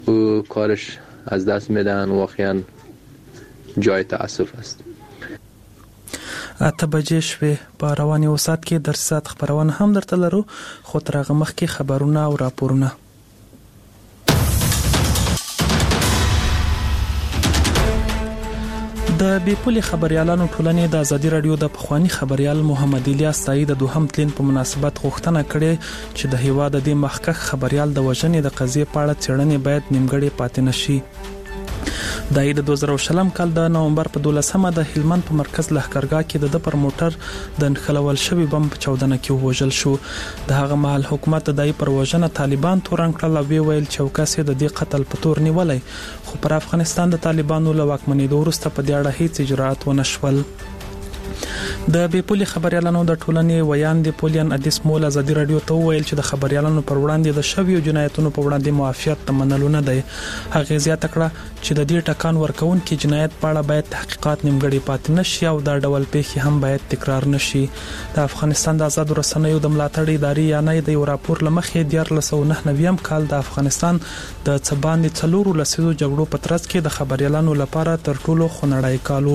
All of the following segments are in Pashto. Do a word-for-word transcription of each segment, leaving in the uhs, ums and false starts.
او کارش از دست میدن، واقعا جای تاسف است. اته بجې شوې په رواني اوسات کې در سات خبرونه هم درته لرو، خو تر هغه مخکې خبرونه او راپورونه. د بیپولي خبريالانو ټولنې د ازادي رادیو د پخوانی خبريال محمد الیاس تایید د دوهم تلین په مناسبت غوښتنه کړې چې د هیواد د مخکښ خبريال د وژنې د قضیې په اړه څېړنې باید نیمګړې پاتې نشي. د دوه زره شلم کال د نومبر په دولسمه د هلمند په مرکز لښکرګاه کې د پر موټر د انخلول شوی بم په چاودنه کې وژل شو. د هغه مهال حکومت د دای پر وژنه طالبان تورن کړل او ویل چې وکاسې د دې قتل په تور نیولای، خو پر افغانستان د طالبانو له واکمنۍ وروسته په دې اړه هیڅ اجرات ونه شول. د بیپولي خبريالانو د ټولنې ویان د پولیان ادیس مول ازادي رادیو ته ویل چې د خبريالانو پر وړاندې د شویو جنایتونو په وړاندې معافیت تمنلو نه دی. هغه زیاته کړه چې د دې ټکان ورکون کې جنایت په اړه باید تحقیقات نیمګړې پاتې نشي او دا ډول پیښې هم باید تکرار نشي. د افغانستان د آزاد رسنیو د ملاتړ ادارې یانې د یو راپور لمخې د دیار لسو نه نویم کال د افغانستان د څباندې څلورو لسیزو جګړو په ترڅ کې د خبريالانو لپاره تر ټولو خنړای کالو.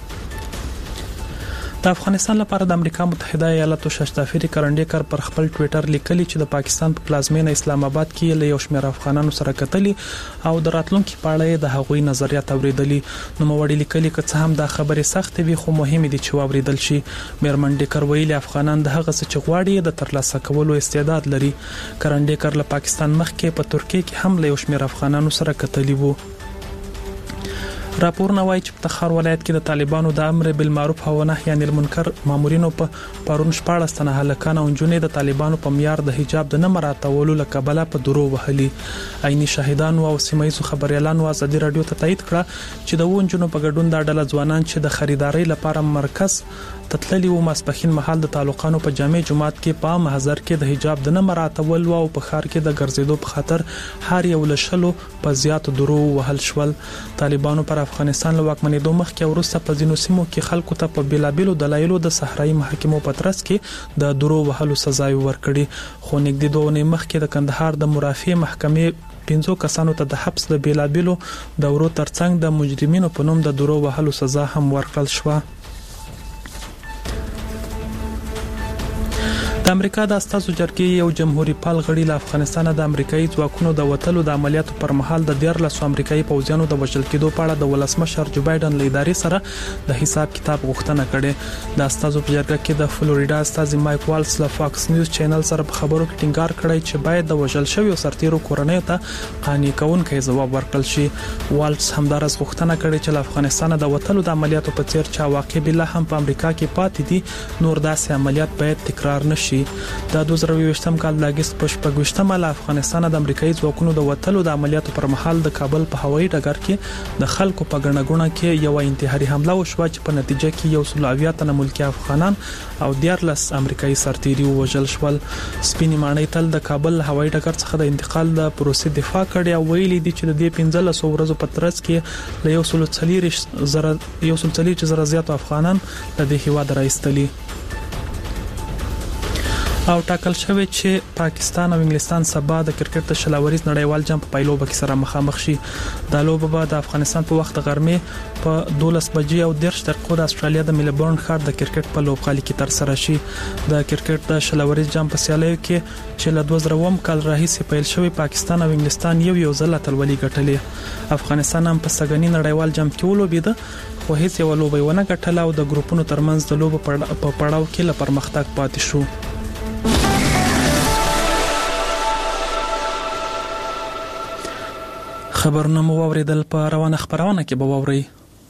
د افغانستان لپاره د امریکا متحده ایالاتو ششتافری کرنډیکر پر خپل ټوئیټر لیکلی چې د پاکستان په پلازمینه اسلام آباد کې له یو شمېر افغانانو سره کتلی او د راتلونکو په اړه د هغوی نظریات اوریدلی. نو موړي لیکلی که څه هم دا خبره سخت وي خو مهم دي چې اوریدل شي. میرمن ډیکر ویلي افغانان د هغه څه چې غواړي د ترلاسه کولو استعداد لري. کرنډیکر له پاکستان مخکې په ترکیه کې هم له یو شمېر افغانانو سره کتلی وو. راپور نوای چې په تخار ولایت کې د طالبانو د امر بالمعروف او نهي عن المنکر مامورینو په پرون شپاړس تنه هلکان او جنې د طالبانو په معیار د حجاب د نه مراعاتولو لکبله په درو وهلي. عیني شاهدان او سیمایي خبريالانو ازادي رادیو ته تایید کړه چې د وونجونو په ګډون د ډله ځوانان چې د خریداري لپاره مرکز تتللی و ماسپخین محل د تعلقانو په جامع جماعت کې په محضر کې د حجاب د نه مراعاتول او په خار کې د ګرځېدو په خاطر هر یو لشلو په زیات درو وهل شول. طالبانو پر افغانستان له واکمنۍ مخکې وروسته په ځینو سیمو کې خلکو ته په بیلابیلو دلایلو د صحرایي محاکمو په ترڅ کې د درو وهلو سزا ورکړي. خو نږدې دوه اونۍ مخکې د کندهار د مرافعه محکمې پنځو کسانو ته د حبس د بیلابیلو دورو ترڅنګ د مجرمینو په نوم د درو وهلو سزا هم ورکړل شوه. د امریکا د استازو جرګې یو جمهوریت پال غړي له افغانستان د امریکایي ځواکونو د وټلو د عملیاتو پر مهال د دیار لسو امریکایي پوځیانو د وژل کېدو په اړه د ولسمشر جو بایدن له ادارې سره د حساب کتاب غوښتنه کړې. د استازو په جرګه کې د فلوریډا استاذ مایک والز له فاکس نیوز چینل سره په خبرو کې ټینګار کړی چې باید د وژل شویو سرتیرو کورنۍ ته قانوني کونکي ځواب ورکړل شي. والز همدارس غوښتنه کړې چې له افغانستان د وټلو د عملیاتو په څیر چې واقع بله هم په امریکا کې پاتې دي نور داسې عملیات باید تکرار نشي. د دوه زره یوویشتم کال د اگست په شپږویشتمه له افغانستان د امریکایي ځواکونو د وټلو د عملیاتو پر مهال د کابل په هوایي ډګر کې د خلکو په ګڼه کې یو انتحاري حمله وشوه چې په نتیجه کې یو سل اویا تنه ملکی افغانان او دیارلس امریکایي سرتیري وژل شول. سپینې ماڼۍ تل د کابل هوایي ډګر څخه د انتقال د پروسې دفاع کړې او ویلي دي چې د دې پنځلس ورځو په ترڅ کې له یو سل څلور زره یو سل څلور زره زیات افغانان له دې هیواد راایستلي او ټاکل شوی چې پاکستان او انګلستان سبا د کرکټ د شلاوریز نړیوال جام په پایلوبه کې سره مخامخ شي. د لوبه به د افغانستان په وخت غرمې په دولس بجې او دېرش دقیقو د استرالیا د ملبورن ښار د کرکټ په لوبغالي کې تر سره شي. د کرکټ د شلاوریز جام په سیالیو کې چې له دوه زره اووم کال راهیسې پیل شوی پاکستان او انګلستان یو یو ځل اتلولي ګټلې. افغانستان هم په سګنی نړیوال جام کې ولوبېده خو هیڅ یو لوبه ونه ګټله او د ګروپونو ترمنځ د لوبو په پړاو کې له پرمختګ پاتې شو. خبرونه مو واوریدل. په روانه خبرونه کې به واوري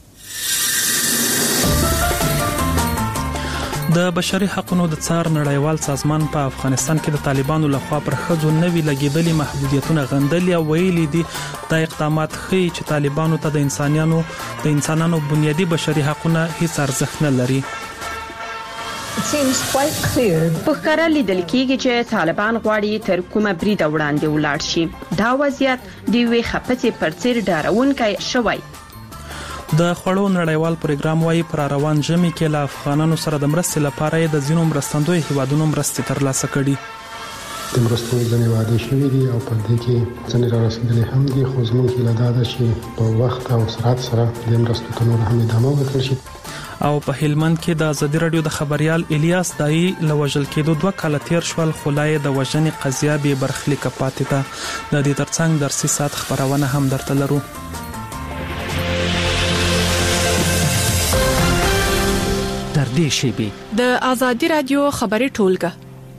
د بشري حقوقو د څار نړیوال سازمان په افغانستان کې د طالبانو لخوا پر ښځو نوي لګیدلي محدودیتونه غندلي او ویلي دي د اقدامات ښیي چې طالبانو ته د انسانانو د انسانانو بنیادي بشري حقوقونه هیڅ ارزښت نه لري. په ښکاره لیدل کېږي چې طالبان غواړي تر کومه بریده وړاندې ولاړ شي. دا وضعیت د یوې خپڅې پر څیر ډارونکی شوی. د خوړو نړیوال پروګرام وايي پر روان ژمي کې له افغانانو سره د مرستې لپاره د ځینو مرستندوی هیوادونو مرستې ترلاسه کړي. د مرستو ځنې وعدې شوي دي او په دې کې ځنې را رسېدلې هم دي، خو زموږ هیله دا ده چې په وخت او سرعت سره د مرستو ته نور هم ادامه ورکړل شي. او په هلمند کې د ازادي رادیو د خبريال الیاس دای لوجل کېدو دوه کال تیر شول، خلای د وژنې قضیه به برخلیک پاتې ده. د دې ترڅنګ درسي سات خبرونه هم درته لرو. در دې شیبه د ازادي رادیو خبري ټولګه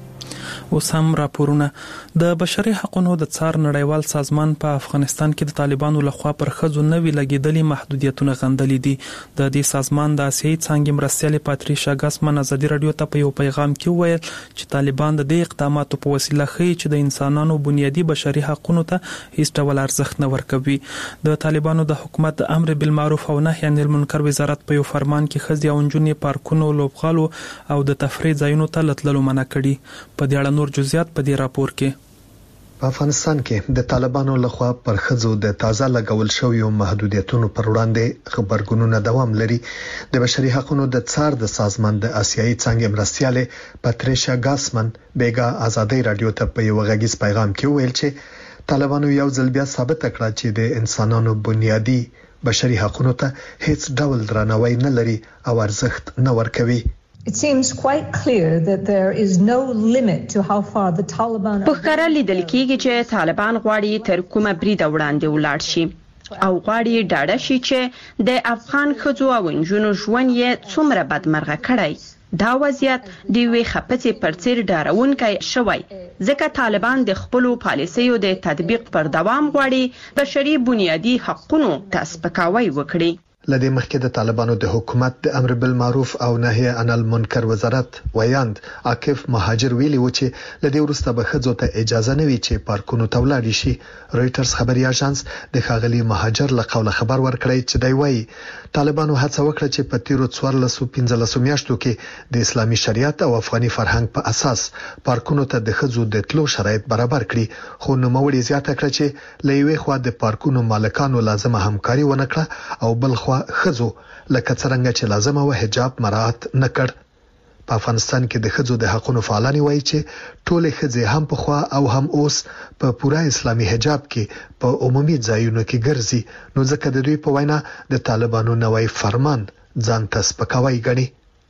اوس هم راپورونه. د بشري حقوقو د څار نړیوال سازمان په افغانستان کې د طالبانو لخوا پر ښځو نوي لګیدلي محدودیتونه غندلې دي. د دې سازمان د آسیایي څانګې مرستیالې پاتریشا ګاسمن ازادي رادیو ته په یو پیغام کې وویل چې طالبان د دې اقداماتو په وسیله ښیي چې د انسانانو بنیادي بشري حقوقو ته هیڅ ډول ارزښت نه ورکوي. د طالبانو د حکومت د امر بالمعروف او نهي عن المنکر وزارت په یو فرمان کې ښځې او نجونې پارکونو، لوبغالو او د تفریح ځایونو ته لتللو منع کړي. په دې اړه نور جزئیات په دې راپور کې. په افغانستان کې د طالبانو لخوا پر ښځو د تازه لګول شویو محدودیتونو پر وړاندې خبرګونونه دوام لري. د بشري حقوقو د څار د سازمان د آسیایي څانګې مرستیاله پاتریشا ګاسمن بیګا ازادي رادیو ته په یو غږیز پیغام کې ویل چې طالبانو یو ځل بیا ثابت کړه چې د انسانانو بنیادي بشري حقوقو ته هیڅ ډول درناوی نه لري او ارزښت نه ورکوي. It seems quite clear that there is no limit to how far the Taliban په ښکاره لیدل کېږي چې طالبان غواړي تر کومه بریده وړاندې ولاړ شي او غواړي ډاډه شي چې د افغان ښځو او نجونو ژوند یې څومره بدمرغه کړی. دا وضعیت د یوې خپڅې پر څیر ډارونکی شوی، ځکه طالبان د خپلو پالیسیو د تطبیق پر دوام غواړي بشري بنیادي حقوقو ته سپکاوی وکړي. لدې مخکې د طالبانو د حکومت د امر بالمعروف او نهي عن المنکر وزارت ویاند عاکف مهاجر ویلي و چې لدې وروسته به ښځو ته اجازه نه وي چې پارکونو ته ولاړ شي. رويټرز خبري اژانس د ښاغلي مهاجر له قوله خبر ورکړی چې دی وایي طالبانو هڅه وکړه چې په تیرو څوارلس پنځلس میاشتو کې د اسلامي شریعت او افغاني فرهنګ په اساس پارکونو ته د ښځو د تلو شرایط برابر کړي، خو نوموړي زیاته کړه چې لوي خوا د پارکونو مالکانو لازمه همکاري ونه کړه او بل خوا خزو لکه څنګه چې لازمه و حجاب مراعات نکړ. په افغانستان کې د خزو د حقوقو فعالان وایي چې ټول خزې هم په خوا او هم اوس په پوره اسلامي حجاب کې په عمومي ځایونو کې ګرځي، نو ځکه د دوی په وینا د طالبانو نوې فرمان ځان ته سپکاوی ګڼي.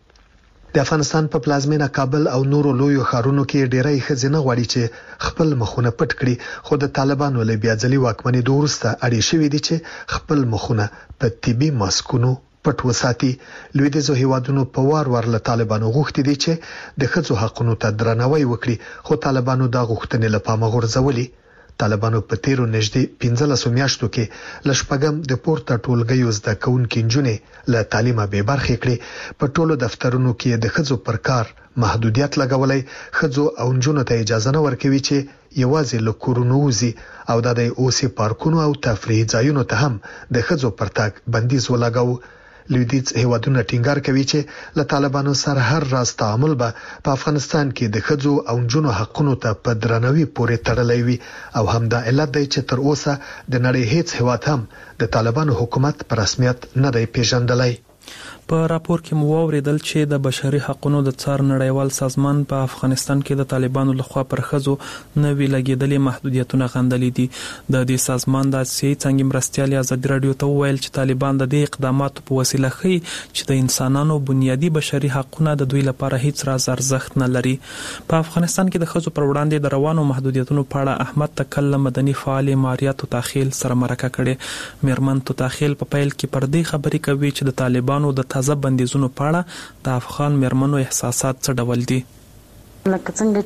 د افغانستان په پلازمینه کابل او نورو لویو ښارونو کې ډېری خزې نه غواړي چې خپل مخونه پټ کړي، خو د طالبانو له بیا ځلې واکمنۍ د وروسته اړې شوې دي چې خپل مخونه په طبي ماسکونو پټ وساتي. لویدیځو هیوادونو په وار وار له طالبانو غوښتي دي چې د ښځو حقوقو ته درناوی وکړي، خو طالبانو دا غوښتنې له پامه غورځولې. طالبانو په تیرو نږدې پنځلس میاشتو کې لشپګم د پورته ټولګیو زده کوونکو نجونې له تعلیمه به برخې کړې. په ټولو دفترونو کې د ښځو پر کار محدودیت لګولای، ښځو او نجونو ته اجازه نه ورکوي چې یوازې له کورونو وځي او د اوسې پارکونو او تفریح ځایونو ته هم د ښځو پر تګ بندیز ولګاو. لویدیځ هیوادونه ټینګار کوي چې له طالبانو سره هر راز تعامل به په افغانستان کې د ښځو او نجونو حقوقو ته په درناوي پورې تړلی وي او همدا علت دی چې تر اوسه د نړۍ هیڅ هیواد هم د طالبانو حکومت په رسمیت نه دی پیژندلی. په راپور کې مو اوریدل چې د بشري حقوقو د څار نړیوال سازمان په افغانستان کې د طالبانو لخوا پر ښځو نوي لګیدلې محدودیتونه غندلې دي. د دې سازمان د آسیایي څانګې مرستیالې ازادي رادیو ته وویل چې طالبان د دې اقداماتو په وسیله ښیي چې د انسانانو بنیادي بشري حقوقونه د دوی لپاره هیڅ راز ارزښت نه لري. په افغانستان کې د ښځو پر وړاندې د روانو محدودیتونو په اړه احمد تکل مدني فعال ماریا توتاخیل سره مرکه کړې. میرمن توتاخیل په پیل کې پر دې خبرې کوي چې د طالبانو د تازه بندیزونو په اړه د افغان میرمنو احساسات څه ډول دي. لکه څنګه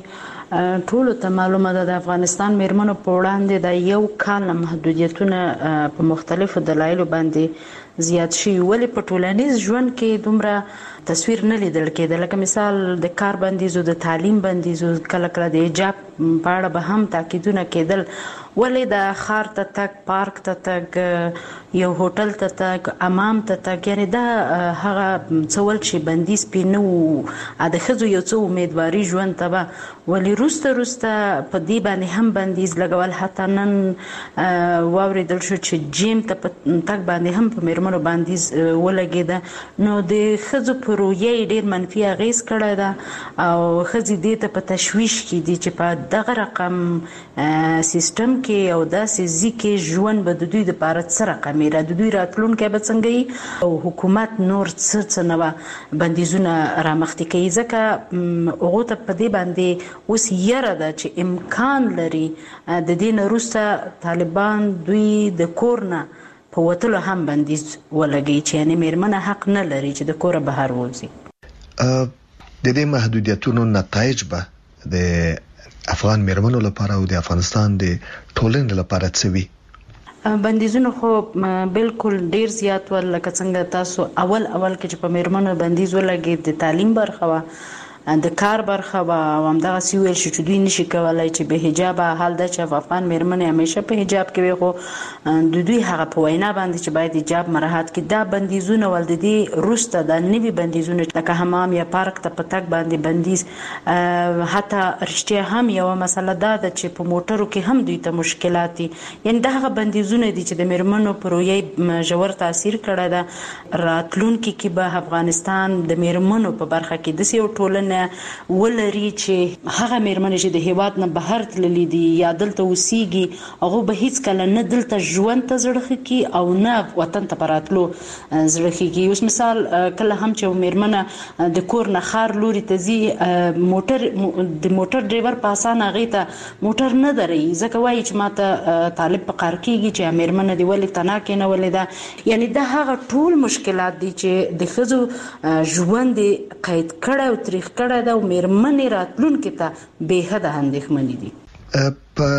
چې ټول ته معلومه ده د افغانستان میرمنو په وړاندې د یو کال محدودیتونه په مختلفو دلایلو باندې زیات شي، ولې په ټولنیز ژوند کې دومره تصویر نه لیدل کېده. لکه مثال د کار بندیزو، د تعلیم بندیزو، کله کله د حجاب په اړه به هم تاکیدونه کېدل، ولې د خار ته تک پارک ته تک یو هوټل ته تک امام ته تک یعنی دا هغه څول چې بندیز پینو د خزو یو څو امیدواري ژوند ته ولې روسته روسته په دې باندې هم بندیز لګول حتی نن واوریدل شو چې جیم ته تک باندې هم په میرمنو بندیز ولګیده نو د خزو پرویې ډیر منفي اغیز کړی ده او خزي دې ته په تشویش کې دي چې په دغه رقم سیستم کې او داسې ځکه ژوند به د دوی د لپاره څه رقم را د دوی راتلونکي به څنګه او حکومت نور څه څه نه بندیزونه رامخته کوي ځکه هغه ته په دې باندې اوس یره ده چې امکان لري د دې نه وروسته طالبان دوی د کور نه په وتلو هم بندیز ولګي چې یعنی میرمنه حق نه لري چې د کور بهر ووځي. د دې محدودیتونو نتایج به د افغان میرمنو لپاره او د افغانستان د ټولنې لپاره څه وي؟ بندیزونه خو بالکل ډیر زیات ول لکه څنګه تاسو اول اول کې چې په میرمنو بندیز ولګي د تعلیم برخه وا د کار برخه وا او همدغه سی ویل شو چې دوی نشي کولای چې به حجاب حال د چې افغان میرمنې همیشه په حجاب کې وي خو د دوی هغه په وینا باندې چې باید حجاب مراحت کې دا بندیزونه ول د دې روسته د نوي بندیزونه لکه حمام یا پارک ته په تک باندې بندیز حتی رښتیا هم یو مسله دا ده چې په موټرو کې هم دوی ته مشکلات دي یعنی دغه بندیزونه دي چې د میرمنو پر ویې ژور تاثیر کړی ده راتلونکي کې به افغانستان د میرمنو په برخه کې د یو ټولنه ولري چې هغه میرمنې چې د هیواد نه بهر تللي دي یا دلته اوسېږي هغه به هیڅ کله نه دلته ژوند ته زړه کوي او نه وطن ته پراتلو زړه کوي. اوس مثال کله هم چې میرمنه د کور نه خار لوري ته ځي موټر د موټر ډرایور په اسانه هغې ته موټر نه دري ځکه وایي چې ماته طالب په قار کېږي چې میرمنه دې ولې تنا کېنولې ده یعنی دا هغه ټول مشکلات دي چې د ښځو ژوند یې قید کړی او تریخ کړی دا میرمنې راتلونکي ته بې حده اندېښمنې دي.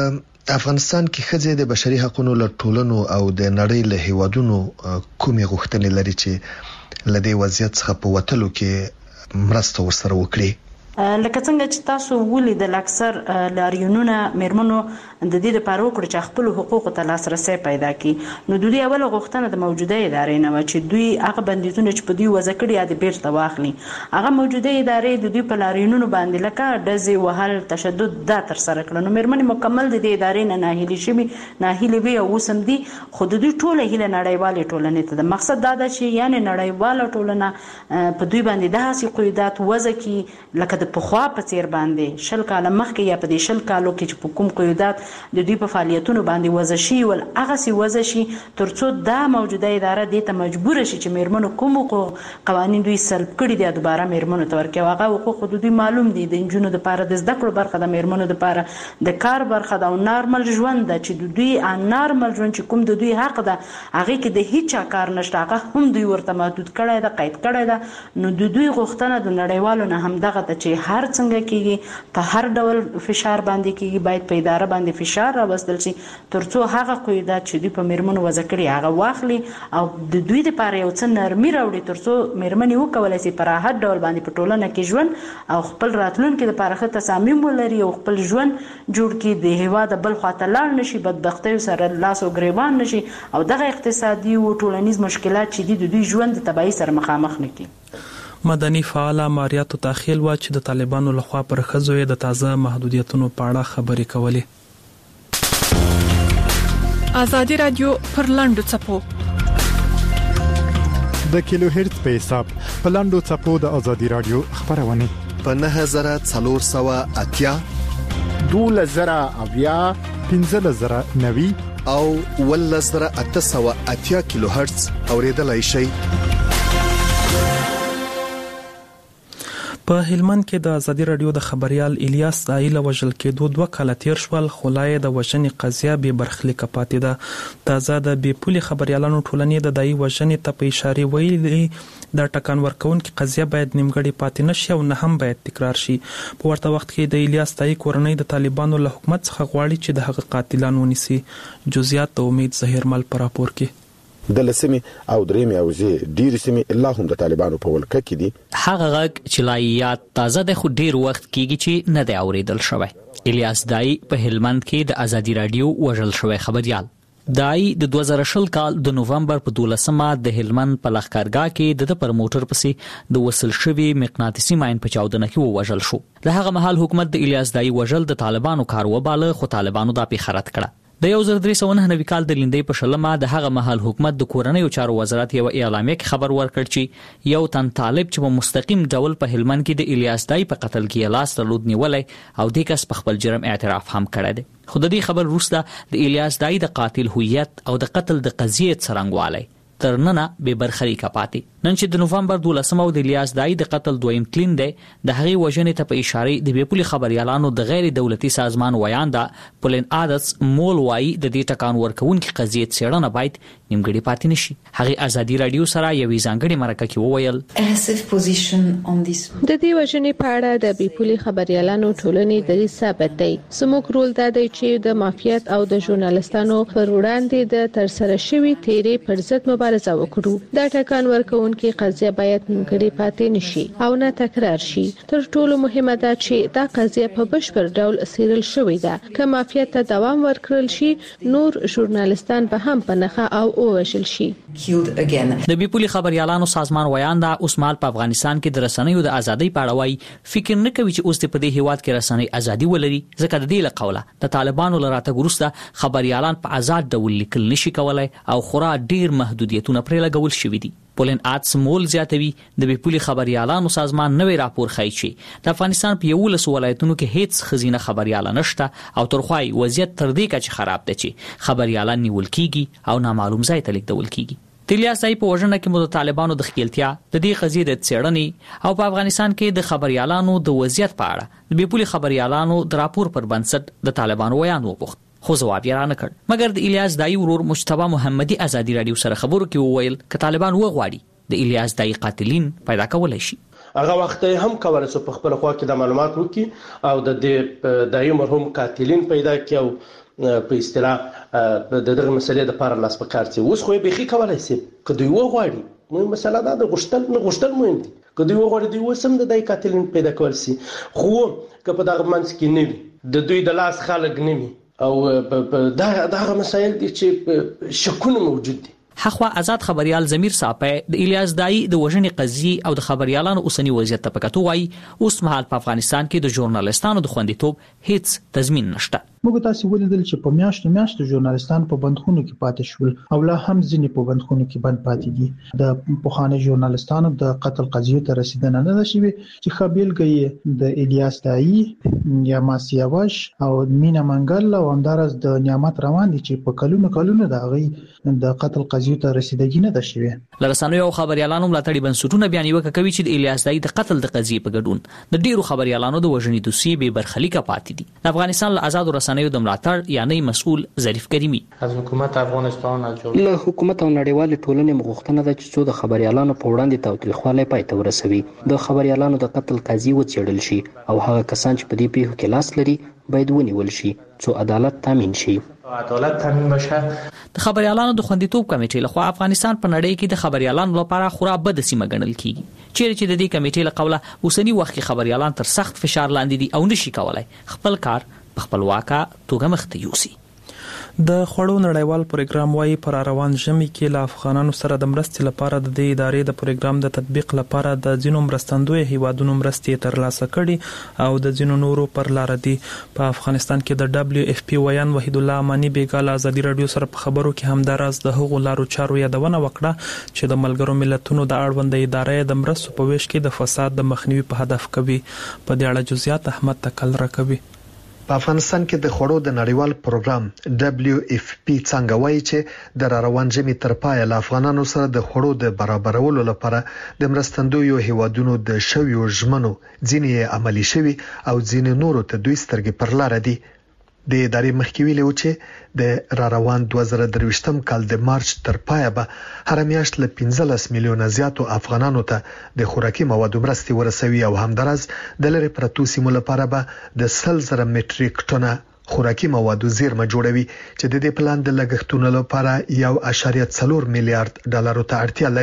په افغانستان کې ښځې د بشري حقوقو له ټولنو او د نړۍ له هیوادونو کومې غوښتنې لري چې له دې وضعیت څخه په وتلو کې مرسته ورسره وکړي؟ لکه څنګه چې تاسو ولیدل اکثر لاریونونه میرمنو د دې لپاره وکړي چې خپل حقوقو ته لاسرسي پیدا کړي نو دوی اوله غوښتنه د موجوده ادارې نه و چې دوی هغه بندیزونه چې په دوی وضع کړي یا د بیرته واخلي هغه موجوده ادارې د دوی په لاریونونو باندې لکه ډزې وهل تشدد دا تر سره کړل نو میرمنې مکمل د دې ادارې نه ناهیلې شوي ناهیلې وي او اوس هم دي خو د دوی ټوله هیله نړیوالې ټولنې ته د مقصد دا ده چې یعنی نړیواله ټولنه په دوی باندې داسې قیودات وضع کړي لکه په خوا په څیر باندې شل کاله مخکې یا په دې شل کالو کې چې په کوم قیودات د دوی په فعالیتونو باندې وضع شي ول هغه سي وضع شي ترڅو دا موجوده اداره دې ته مجبور شي چې میرمنو کوم قوانین دوی سلب کړي دي دوباره میرمنو ته ورکړي هغه حقوق د دوی معلوم دي د انجونو د لپاره د زده کړو برخه د میرمنو د لپاره د کار برخه د نارمل ژوند د چې دوی ان نارمل ژوند چې کوم د دوی حق ده هغه کې د هیڅ کار نشته هغه هم دوی ورته محدود کړي ده قید کړي ده نو د دوی غوښتنه د نړیوالو نه هم دغه ته چې هر څنګه کېږي په هر ډول فشار باندې کېږي باید په اداره باندې فشار راوستل شي ترڅو هغه قیودات چې دوی په میرمنو وضع کړي هغه واخلي او د دوی لپاره یو څه نرمي راوړي ترڅو میرمنې وکولای شي په راحت ډول باندې په ټولنه کې ژوند او خپل راتلونکي لپاره ښه تصامیم ولري او خپل ژوند جوړ کړي د هیواد بل خواته لاړ نشي بدبختۍ سره لاس او ګریوان نشي او دغه اقتصادي او ټولنیز مشکلات چې د دوی ژوند د تبعیض سره مخامخ نه کړي. مدني فعال ماریاتو تاخیل وا چې د طالبانو لخوا پر ښځو د تازه محدودیتونو په اړه خبرې کولې. ازادي رادیو پر لاندو چپو د کیلو هرتز په حساب په لاندو چپو د ازادي رادیو خبرونه په نه زره څلور سوه اتیا دوه زره اویا پنځه زره نوي او ول زره اته سوه اتیا کیلو هرتز اوریدلای شئ. په هلمند کې د ازادي رادیو د خبريال الیاس دایل وژل کېدو دوه کاله تیر شول خلای د وژنې قضیه به برخلیک پاتې ده. تازه د بې پولي خبريالانو ټولنې د دای وژنې ته په اشاره ویلي د ټکان ورکونکو قضیه باید نیمګړې پاتې نشي او نه هم باید تکرار شي. په ورته وخت کې د الیاس دای کورنۍ د طالبانو له حکومت څخه غواړي چې د هغه قاتلان ونیسي. جزئیات د امید ظهیرمل پر راپور کې د لسمي او درېمي او زی ډیر سیمه الله هم د طالبانو په ولکه کې دي. هغه غږ چې لایات تازه د خو ډیر وخت کېږي چې نه دی اوریدل شوی. الیاس دای په هلمند کې د ازادي رادیو وژل شوی خبريال. دای د دوه زره شل کال د نوومبر په دولسمه د هلمند په لښکرګاه کې د پر موټر پسې د وصل شوی مقناطیسي ماین په چاودنه کې ووژل شو. د هغه مهال حکومت د الیاس دای وژل د طالبانو کار وباله، خو طالبانو دا پیښه رد کړه. د یو زر درې سوه نهه نوي کال د لیندۍ په شلمه د هغه مهال حکومت د کورنیو چارو وزارت یو اعلامیه کې خبر ورکړ چې یو تن طالب چې په مستقیم ډول په هلمند کې د الیاس دای په قتل کې لاس درلود نیولای او د کس په خپل جرم اعتراف هم کړی دی. خو د دې خبر وروسته د الیاس دای د قاتل هویت او د قتل د قضیې څرنګوالی تر ننه به برخلیکه پاتې. نن چې د نوومبر دولسمه او د الیاس دای د قتل دویم تلین دی، د هغې وژنې ته په اشاره د بې پولې خبریالانو د غیر دولتي سازمان ویانده پولین آدتس مول وایي د دې ټکان ورکوونکې قضیې څېړنه باید نیمګړې پاتې نشي. هغې ازادي راډیو سره یوې ځانګړې مرکه کې وویل د دې وژنې په اړه د بې پولې خبریالانو ټولنې دریځ ثابت دی. زموږ رول دا دی چې د مافیات او د ژورنالستانو پر وړاندې د ترسره شوي تیرې پر ضد مبارزه وکړو. دا ټکان ورکوونکې قضیه باید نیمګړې پاتې نشي او نه تکرار شي. تر ټولو مهمه ده چې دا قضیه په بشپړ ډول څېړل شوې ده. که مافیات ته دوام ورکړل شي، نور ژورنالستان به هم په نښه او ووژل شي. د بې پولې خبریالانو سازمان ویانده اوس مهال په افغانستان کې د رسنیو د ازادۍ په اړه وایي فکر نه کوي چې اوس په دې هیواد کې رسنۍ ازادي ولري، ځکه د دې له قوله د طالبانو له راتګ وروسته خبریالان په آزاد ډول لیکل نشي کولای او خورا ډیر محدودیتونه پرې لګول شوي دي. پولین آدتس مول زیاتوي د بې پولې خبریالانو سازمان نوې راپور ښیي چې د افغانستان په یولسو ولایتونو کې هیڅ ښځینه خبریاله نشته او ترخوایي وضعیت تر دې کچې خراب دی چې خبریالان نیول کیږي او نامعلوم ځای ته لیږدول کیږي. د الیاس دای په وژنه کې مو د طالبانو د ښکیلتیا، د دې قضیې د څېړنې او په افغانستان کې د خبریالانو د وضعیت په اړه د بې پولې خبریالانو د راپور پر بنسټ د طالبانو ویان وپوښت، خو ځواب یې رانه کړ. مګر د الیاس دای ورور مجتبی محمدي ازادي راډیو سره خبرو کې وویل که طالبان وغواړي د الیاس دای قاتلین پیدا کولای شي. هغه وخت هم کولای شو په خپل خوا کې د معلومات وکړي او د دې دای مرحوم قاتلین پیدا کړي او په اصطلاح د دغه مسلې د لپاره لاس په کار چې اوس خو به خې کولای شي که دوی وغواړي. نو مسله دا د غشتل نه غشتل مهم دي. که دوی وغواړي دوی وسم د دای قاتلین پیدا کول شي، خو که په دغه منځ کې نه وي د دوی د لاس خلک نه وي او دا دغه مسایل دي چې شکونه موجود دي. حخوا آزاد خبريال ضمیر صاحب د الیاس دای د وژنې قضیې او د خبريالانو اوسنی وضعیت ته پکاتو وایي اوس مهال په افغانستان کې د ژورنالستانو د خوندیتوب هیڅ تضمین نشته. موږ تاسو ولیدل چې په میاشتو میاشتو ژورنالستان په بندخونو کې پاتې شول او لا هم ځینې په بندخونو کې بند پاتې دي. د پوخانه ژورنالستانو د قتل قضیې ته رسیدنه نه ده شوې چې خبرګي د الیاس دای یا ماسیاوش او مینا منګل او اندارز د نعمت روان دي چې په کلونو کلونو د غي د قتل قضیې ته رسیدګي نه ده شوې. لرسانو او خبريالانو ملاتړي بنسټونه بیان یو کوي چې د الیاس دای د قتل د قضیې په ګډون د ډیرو خبريالانو د وژنې دوسیې به برخلیکه پاتې دي. د افغانستان له آزاد رسنیو د ملاتړ یعنی مسؤل ظریف کریمی از حکومت افغانستان له حکومت او نړیوال ټولنې مغوښتنه ده چې څو د خبريالانو په وړاندې تاوتریخوالی پای ته ورسوي. د خبريالانو د قتل قضیې وڅېړل شي او هغه کسان چې په دې پیښو کې لاس لري باید ونیول شي څو عدالت تامین شي. عدالت تامین بشه. د خبريالانو د خوندیتوب کمیټې لخوا افغانستان په نړۍ کې د خبريالانو لپاره خورا بد سیمه ګڼل کیږي، چیرې چې د دې کمیټې له قوله اوسنی وخت کې خبريالان تر سخت فشار لاندې دي او نشي کولای خپل کار په خپلواکه توګه مخته یوسي. د خوړو نړیوال پروګرام وايي پر روان ژمي کې له افغانانو سره د مرستې لپاره د دې ادارې د پروګرام د تطبیق لپاره د ځینو مرستندوی هیوادونو مرستې ترلاسه کړي او د ځینو نورو پر لار دي. په افغانستان کې د دبليو اف پی ویان وحید الله امانی بیګال ازادي راډیو سره په خبرو کې همداراز د هغو لارو چارو یادونه وکړه چې د ملګرو ملتونو د اړوند ادارې د مرستو په ویش کې د فساد د مخنیوي په هدف کوي. په دې اړه جزئیات احمد تکل راکوي. په افغانستان کې د خوړو د نړیوال پروګرام دبليو اف پی څنګه وایي چې د روان ژمي تر پای له افغانانو سره د خوړو د برابرولو لپاره د مرستندویو هیوادونو د شویو ژمنو ځینې عملی شوي او ځینې نورو ته دوی سترګې پر لار دي. د ادارې مخکې ویلي و چې د را روان دوه زره درویشتم کال د مارچ تر پایه به هر میاشت له پنځلس میلیونه زیاتو افغانانو ته د خوراکي موادو مرستې ورسوي او همدارز د لری پرتو سیمو لپاره به د سل زره مټریک ټنه خوراکي موادو زیرمه جوړوي چې د دې پلان د لګښتونو لپاره یو اعشاریه څلور میلیارډ ډالرو ته اړتیا لري.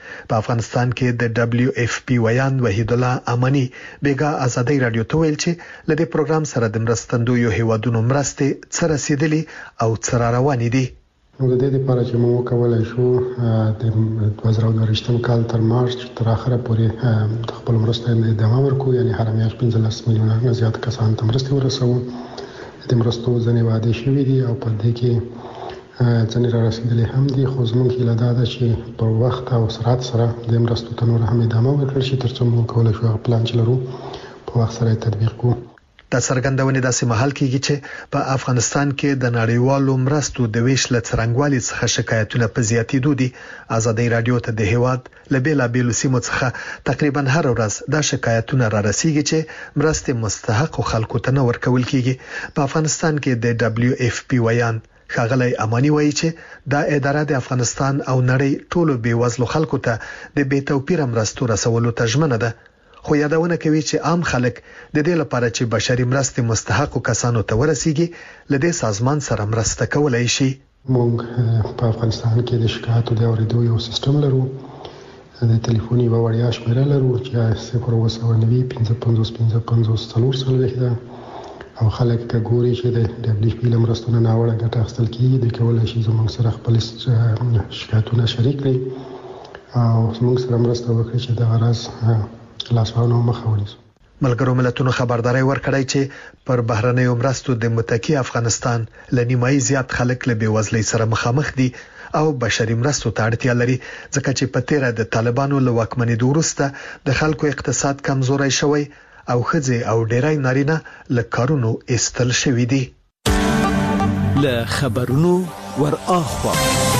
په افغانستان کې د دبليو اف پی ویان وحید الله امني بیګا ازادي رادیو ته ویل چې لدې پروګرام سره د مرستندویو هیوادونو مرستې سره رسیدلي او سره روان دي. نو د دې لپاره چې موږ کولای شو د دوه زره او دوه کال تر مارچ تر اخره پورې د خپل مرستې ادامه ورکړو، یعنی هر میاشت پنځلس میلیونه نه زیات کسان ته مرستې ورسوو. د مرستو ځنې وعده شوې دي او په دې کې ځنې را رسیدلې هم دي، خو زموږ هیله دا ده چې په وخت او سرعت سره د مرستو ته نور هم ادامه ورکړل شي ترڅو موږ کولای شو پلان چې لرو په وخت سره تطبیق کړو. د څرګندونې داسې مهال کېږي چې په افغانستان کې د نړیوالو مرستو د ویش له څرنګوالي څخه شکایتونه په زیاتېدو دي. ازادي رادیو ته د هیواد له بیلابېلو سیمو څخه تقریبا هر ورځ دا شکایتونه را رسیږي چې مرستې مستحقو خلکو ته نه ورکول کېږي. په افغانستان کې د دبليو اف پی ویان ښاغلی اماني وایي چې دا اداره د افغانستان او نړۍ ټولو بیوزلو خلکو ته د بې توپیره مرستو رسولو ته ژمنه ده، خو یادونه کوي چې عام خلک د دې لپاره چې بشري مرستې مستحقو کسانو ته ورسیږي له دې سازمان سره مرسته کولای شي. موږ په افغانستان کې د شکایتو د اوریدو یو سیستم لرو، د ټلیفوني وړیا شمیره لرو چې صفر اوه سوه نوي پنځه پنځوس پنځه پنځوس څلور څلوېښت ده، او خلک که ګوري چې د دبليو اف پی له مرستو نه ناوړه ګټه اخیستل کېږي، دوی کولی شي زموږ سره خپل شکایتونه شریک کړي او زموږ سره مرسته وکړي چې دغه راز لاسوهنو مخه ونیسو. ملګرو ملتونو خبرداري ورکړی چې پر بهرنیو مرستو د متکی افغانستان ل نیمایي زیات خلک له بیوزلۍ سره مخامخ دي او بشري مرستو ته اړتیا لري، ځکه چې په تیره د طالبانو له واکمنۍ وروسته د خلکو اقتصاد کمزوري شوی او خځې او ډیری نارینه له کارونو ایستل شوي دي. له خبرونو ور اخوا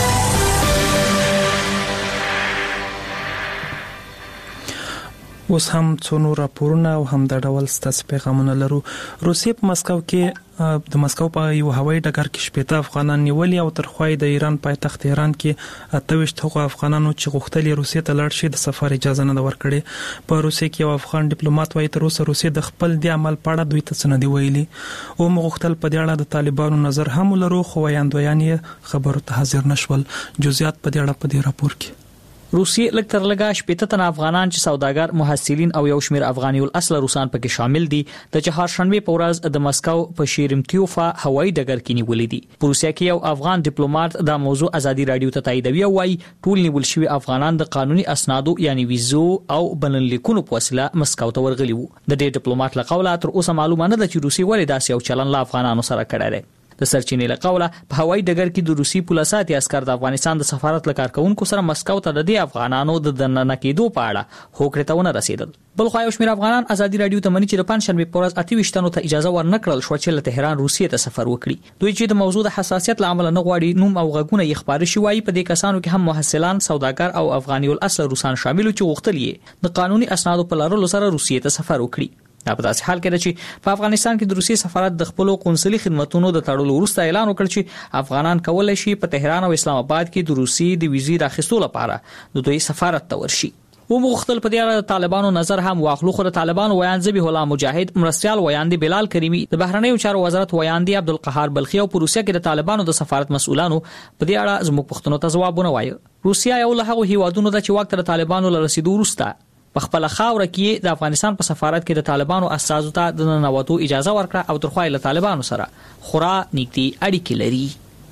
اوس هم څو نور راپورونه او هم د ډول ستاسو پیغامونه لرو. روسیې په مسکو کې د مسکو په یو هوایي ډګر کې شپږ افغانان نیولي او تر خوای د ایران پایتخت تهران کې اته ویشت هغو افغانانو چې غوښتل روسیې ته لاړ شي د سفر اجازه نه ورکړي. په روسیې کې یو افغان ډیپلوماټ وایي تر اوسه روسیې د خپل د عمل پاړه دوی ته څه نه دی ویلي او مغختل په دې اړه د طالبانو نظر هم لرو، خو ویاندویان یې خبرو ته حاضر نشول. جزئیات په دې اړه په دې راپور کې. روسیې لږ تر لږه شپږ تنه افغانان چې سوداګر، محصلین او یو شمېر افغاني الاصل روسان پکې شامل دي د چهارشنبه په ورځ د مسکو په شیرمتیوفا هوایي ډګر کې نیولې دي. په روسیا کې یو افغان ډیپلوماټ دا موضوع ازادي رادیو ته تاییدوي او وايي ټول نیول شوی افغانان د قانوني اسنادو یعنی ویزو او بلنلیکونو په وسیله مسکو ته ورغلي وو. د دې ډیپلوماټ له قوله تر اوسه معلومه نه ده چې روسي ولې داسې یو چلن له افغانانو سره کړی دی. د سرچینې له قوله په هوایي ډګر کې د روسي پولیساتي عسكر د افغانستان د سفارت له کارکونکو سره مسکو ته د دې افغانانو د دننه کېدو په اړه هوکړه ته ونه رسیدل. بل خو یو شمېر افغانان ازادي رادیو ته مني چې د پنځشنبه په ورځ اته ویشت تنو ته اجازه ورنکړل شو چې له تهران روسیې ته سفر وکړي. دوی چې د موضوع د حساسیت لامل نه غواړي نوم او غږونه یې خبري شي. وايي په دې کسانو کې هم محصلان، سوداګر او افغاني الاصل روسان شامل چې غوښتل یې د قانوني اسنادو په لرلو سره روسیې ته سفر وکړي. دا په داسې حال کې ده چې په افغانستان کې د روسي سفارت د خپل قونسلي خدماتونو د تړلو وروسته اعلان وکړ چې افغانان کولای شي په تهران او اسلام آباد کې د روسي د ویزې راخستو لپاره د دوی سفارت ته ورشي. و مغختل په دې اړه د طالبانو نظر هم واخلو. خو د طالبانو ویان ذبیح الله مجاهد، مرستيال ویان دی بلال کریمی، د بهرنیو چارو وزارت ویان دی عبدالقهار بلخی او په روسیا کې د طالبانو د سفارت مسؤلانو په دې اړه زموږ پښتنو ته ځوابونه وایي. روسیا یو له هغو هیوادونو ده چې وخت د طالبانو له رسیدو وروسته په خپل خاور کې د افغانستان په سفارت کې د طالبانو اساسو ته د ننوتو اجازه ورکړه او تر خوای له طالبانو سره خورا نږدې اړیکې لري.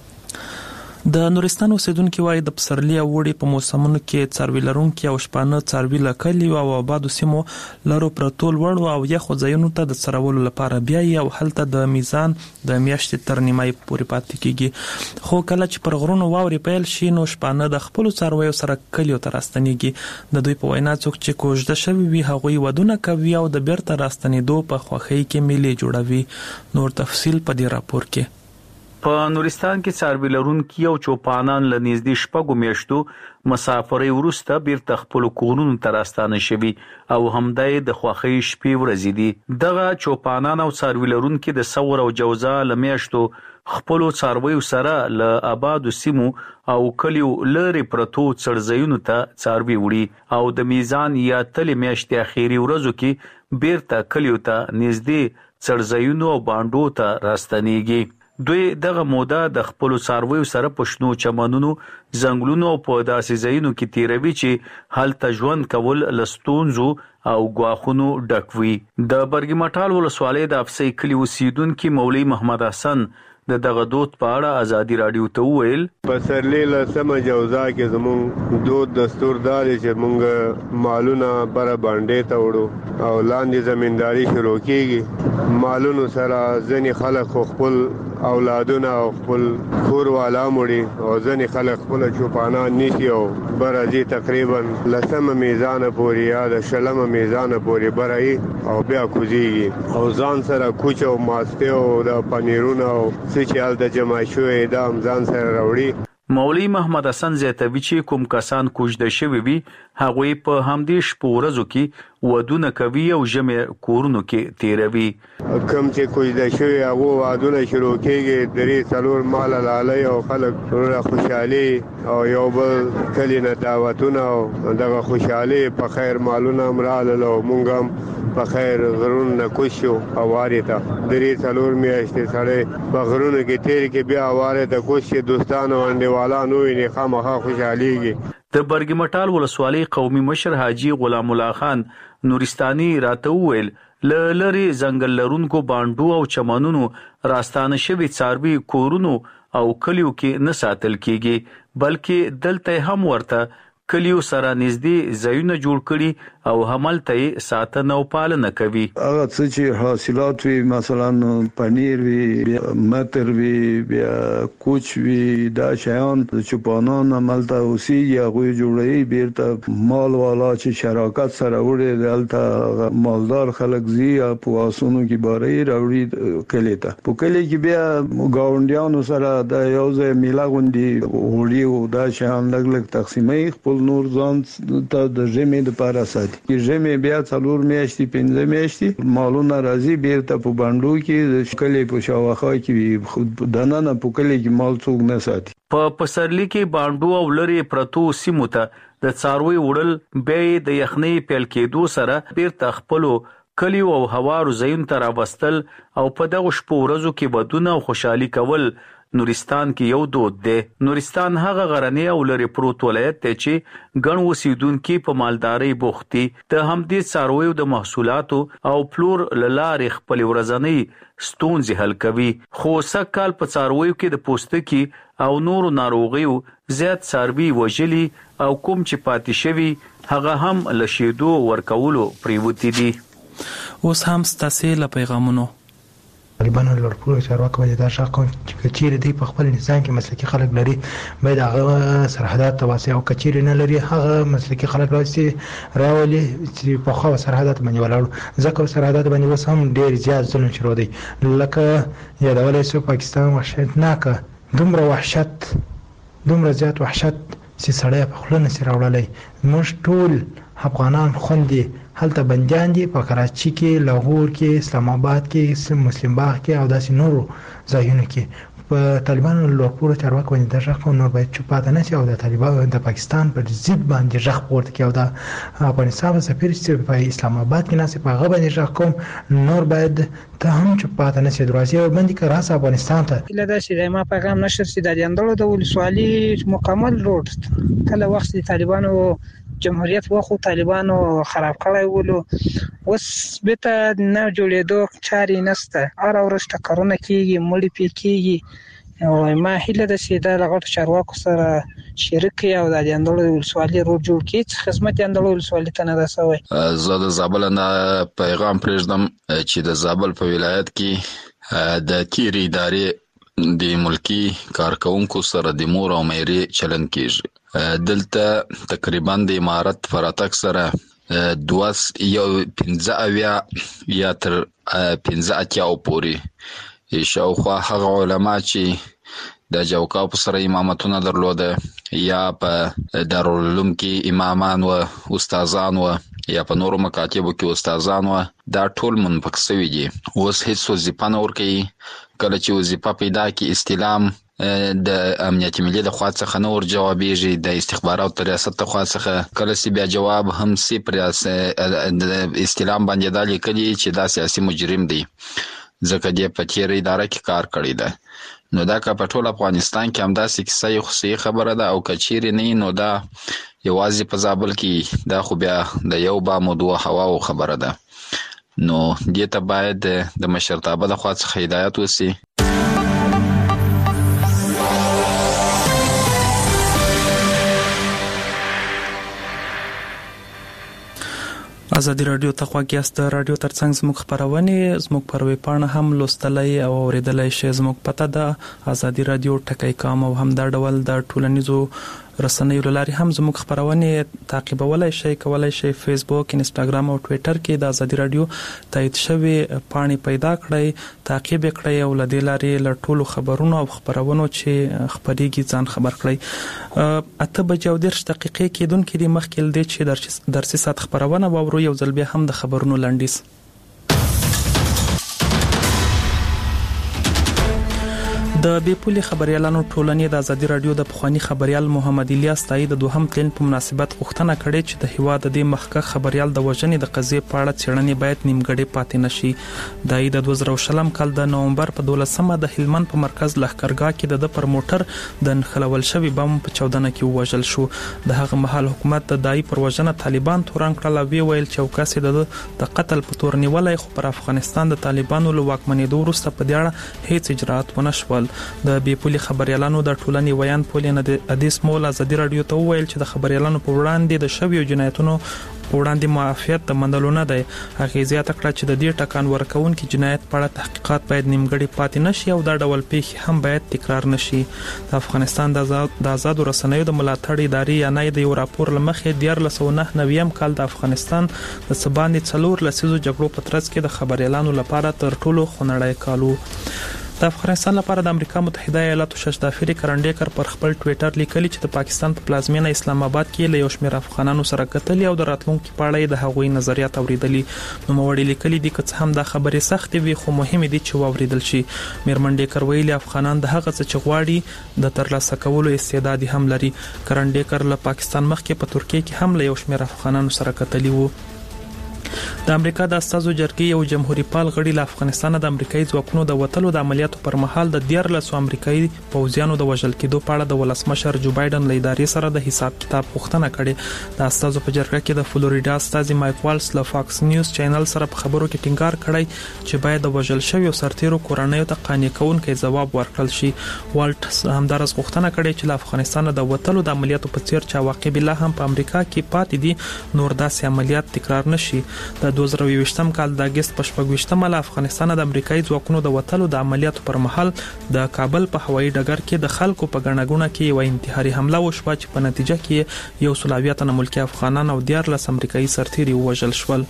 د نورستان اوسیدونکو وايي د پسرلي او وړي په موسمونو کې څاروي لرونکي او شپانه څاروي لکلي او آبادو سیمو لرو پرتول وړو او یخو ځایونو ته د څرولو لپاره بیاي او هلته د میزان د میاشتې تر نیمای پورې پاتې کیږي. خو کله چې پر غرونو واوري پیل شي نو شپانه د خپل څارویو سره کلیو ته راستنیږي. د دوی په وینا څوک چې کوژده شوی وي هغوی ودونه کوي او د بیرته راستنیدو په خوخی کې میلې جوړوي. نور تفصیل په دې راپور کې. په نورستان کې څاروي لرونکي او چوپانان له نږدې شپږو میاشتو مسافرۍ وروسته بیرته خپل کورونو ته راستانه شوي او همدای د خوښۍ شپې ورځې دي. دغه چوپانان او څاروي لرونکي د ثور او جوزا له میاشتو خپل څارویو سره له آبادو سیمو او کلیو لري پرتو څړځایونو ته څاروي وړي او د میزان یا تل میاشتې اخیری ورځو کې بیرته کلیو ته نږدې څړځایونو او باندو ته راستنیږي. دوی دغه موده د خپل څارویو سره پښنو چمنونو زنګلونو په داسې ځایونو کې تیروي چې هلته ژوند کول لستونزو او غواخونو ډکوي. د برګی مټال ولسوالۍ د افسې کلی اوسیدونکو مولوی محمد حسن د دغه دود په اړه ازادي رادیو ته وویل په سرلی لسمه جوزا کې زموږ دود دستور دار چې موږ مالونه بره باندې ته وړو او لاندې زمینداری شروع کیږي. مالونو سره ځنې خلک خپل اولادونه او خپل کور والا مړي او ځنې خلک خپل چوپانان نیسي او بره دي تقریبا لسمه میزان پورې یا د شلمه میزان پورې بره او بیا کوزيږي او ځان سره کوچ او ماسته او د پنیرونه او سچال د جمع شوې د امزان سره راوړي. مولوی محمد حسن زیاتوي چې کوم کسان کوژده شوي وي هغوی په همدې شپو ورځو کې ودونه کوي او ژمې کورونو کې تیروي. کوم چې کوژده شوي هغه ودونه شروع کېږي درې څلور مال لاله او خلک ټول خوشحالي او یو بل کلی نه دعوتونه او دغه خوشحالي په خیر مالونه مراله او مونږ هم په خیر غرون نه کوشو او وارته درې څلور میاشتې سره په غرونو کې تیر کې بیا وارته کوشي دوستانو باندې والا نوې نه خامخا خوشحاليږي. د برګی مټال ولسوالۍ قومي مشر حاجی غلام الله خان نورستاني راته وویل ل لری ځنګل لرونکو باندو او چمنونو راستانه شوی څاروي کورونو او کلیو کې نه ساتل کیږي بلکې دلته هم ورته کلیو سره نږدې ځایونه جوړ کړي او هملته ساتنه او پالنه کوي. هغه څه چې حاصلات وي مثلا پنیر وي متر وي بیا کوچ وي دا شیان چوپانان عملته اوسېږي هغوی جوړوي بیرته مال والا چې شراکت سره وړي دلته مالدار خلک زی په آسونو کې باري راوړي کلی ته په کلی کې بیا گاونډیانو سره د یو ځای میله غونډي وړي او دا شیان لګ لګ تقسیمي خپل نور ځان ته د ژمې لپاره ساتي. ژمې بیا څلور میاشتې پنځه میاشتې مالونه راځي بیرته په باندو کې د کلی په شاوخوا کې دننه په کلی کې مال څوک نه ساتي. په پسرلی کې باندو او لری پرتو سیمو ته د څاروي وړل به د یخنۍ پیل کېدو سره بیرته خپلو کلیو او هوارو ځایونو ته راوستل او په دغه شپو ورځو کې ودونه او خوشحالي کول نورستان کې یو دود دی. نورستان هغه غرنی او لری پروت ولایت دی چې ګڼ اوسیدونکي په مالدارۍ بوخت دي. د همدې څارویو د محصولاتو او پلور لارې خپل ورځنی ستونزې حل کوي. خو سږکال په څارویو کې د پوستکي او نورو ناروغیو زیات څاروي وژلي او کوم چې پاتې شوي هغه هم له شیدو ورکولو پریوتي دي. اوس هم ستاسې له پیغامونو طالبانو لورپور چارواکو باندې دا شک کوم چې کچیر دی په خپل نظام کې مسلکي خلک لري باید هغه سرحدات تواسي او کچیر نه لري هغه مسلکي خلک راځي راولي چې په خو سرحدات باندې ولاړ ځکه سرحدات باندې وس هم ډیر زیات ظلم شروع دی لکه یادولای سو پاکستان وحشتناک دومره وحشت دومره زیات وحشت چې سړی په خپل نسي راوړلای موږ ټول افغانان خوندي هلته بنديان دي په کراچي کې لاهور کې اسلام آباد کې مسلم باغ کې او داسې نورو ځایونو کې په طالبانو لورپور چارواکو باندې د ځخ نور باید چوپاته نه شي او د طالبانو د پاکستان پر ضد باندې ځخ پورته کې او د افغانستان سفیر چې په اسلام آباد کې ناسې په غو باندې ځخ کوم نور باید ته هم چوپاته نه شي دروازه باندې که راس افغانستان ته کله دا چې ما پیغام نشر سي د اندلو د ولسوالي مکمل روډ کله وخت طالبانو جمهوریت واخو طالبانو خراب کړی ولو اوس بته نه جوړېدو چاري نسته اره ورشته کارونه کیږي مړی پی کیږي او ما هیله د سیده لغړ چارواکو سره شریک او د اندلو ولسوالي روډ جوړ کړي خدمت اندلو ولسوالي ته نه رسوي. زه د زابل نه پیغام پرېږدم چې د زابل په ولایت کې د تیری ادارې د ملکی کارکونکو سره د مور او مېری چلن کیږي. دلته تقریبا د امارت فراتک سره دوس یو پنځه اویا یا تر پنځه اتیا پورې شاوخوا هغه علما چې د جوکا په سره امامتونه درلوده یا په دارالعلوم کې امامان و استادان و یا په نورو مکاتبو کې استادان و دا ټول منفق شوي دي. اوس هیڅ وظیفه نه ورکوي. کله چې وظیفه پیدا کړي استلام د امنیت ملي د خوا څخه نه ور جوابېږي د استخباراتو ریاست د خوا څخه کله چې بیا جواب هم سي پر استلام باندې دا لیکلي چې دا سیاسي مجرم دی. ځکه د په تیر اداره کې کار کړی دی. نو دا که په ټول افغانستان کې همداسې کیسه یو خصوصي خبره ده او که چیرې نه نو دا یوازې په زابل کې دا خو بیا د یو بام او دوه هواو خبره ده. نو دې ته باید د مشرتابه لخوا څخه هدایت وسي. ازادي رادیو ته خواږه است. رادیو ترڅنګ زموږ خبرونه زموږ پروي پاڼه هم لوستلای او اوریدلای شئ. زموږ پته ده ازادي رادیو ټکی کام او هم د ډول د ټولنیزو رسنیو لاري هم زموږ خبرونه تعقیبولای شئ، کولای شئ فیسبوک، انستګرام او ټوئیټر کې د ازادي رادیو تایید شوی پاڼې پیدا کړئ، تعقیب کړئ او لدې لاري له ټولو خبرونو او خبرونو چې خبريږي ځان خبر کړئ. اته بجې او دېرش دقیقې کېدونکې د مخکې د چې درسي سات خبرونه وورو یو ځل بیا هم د خبرونو لنډیز. د بیپولي خبريالانو ټولنې د ازادي رادیو د پخوانی خبريال محمد الیاس تایید د دوهم تلین په مناسبت غوښتنه کړې چې د هیواد د مخکښ خبريال د وژنې د قضیې په اړه څېړنې باید نیمګړې پاتې نشي. د د دوه زره شلم کال د نومبر په دولسمه د هلمند په مرکز لښکرګاه کې د پر موټر د نخلول شوی بم په چودنه کې وژل شو. د هغه مهال حکومت د دای پر وژنه طالبان تورن کړل او ویل چې وکاسې د قتل په تور نیولای، خو پر افغانستان د طالبانو له واکمنېدو وروسته په دې اړه هیڅ اجرات ونه شول. د بیپولي خبريالانو د ټولنې ویان پولین د ادیس مول ازادي رادیو ته ویل چې د خبريالانو په وړاندې د شویو جنایتونو په وړاندې معافیت د مندلو نه دی. هغه زیاته کړه چې د دې ټکان ورکوونکي جنایت په اړه تحقیقات باید نیمګړې پاتې نشي او دا ډول پیښې هم باید تکرار نشي. د افغانستان د آزاد د آزاد رسنیو د ملاتړ ادارې یا نه د یو راپور لمخې د دیار لسو نه نویم کال د افغانستان د سباندې څلور لسیزو جګړو په ترڅ کې د خبريالانو لپاره تر ټولو خنړی کالو. د افغانستان لپاره د امریکا متحده ایالاتو ششدافری کرنډیکر پر خپل ټوئیټر لیکلی چې د پاکستان په پلازمینه اسلام آباد کې له یو شمېر افغانانو سره کتلي او د راتلونکو په اړه د هغوی نظریات اوریدلي. نو موړي لیکلي دي که څه هم دا خبرې سختې وي خو مهمه دي چې واوریدل شي. میرمنډیکر ویلي افغانان د هغه څه چې غواړي د ترلاسه کولو استعداد هم لري. کرنډیکر له پاکستان مخکې په ترکیه کې هم له یو شمېر افغانانو سره کتلي وو. د امریکا د استازو جرګې یو جمهوریت پال غړي له افغانستان د امریکایي ځواکونو د وټلو د عملیاتو پر مهال د دیار لسو امریکایي پوځیانو د وژل کېدو په اړه د ولسمشر جو بایدن له ادارې سره د حساب کتاب غوښتنه کړې. د استازو په جرګه کې د فلوریډا استازي مایک والز له فاکس نیوز چینل سره په خبرو کې ټینګار کړی چې باید د وژل شویو سرتیرو کورنیو ته قانع کوونکی ځواب ورکړل شي. والټ همدارس غوښتنه کړې چې له افغانستان د وټلو د عملیاتو په څیر چې واقع بلا هم په امریکا کې پاتې دي نور داسې عملیات تکرار نشي. د دوه زره یوویشتم کال د اگست په شپږویشتمه له افغانستان د امریکایي ځواکونو د وټلو د عملیاتو پر مهال د کابل په هوایي ډګر کې د خلکو په ګڼګونه کې یو انتحاري حمله وشوه چې په نتیجه کې یو سلاویت نه ملکی افغانان او دیار لس امریکایي سرتیري وژل شول.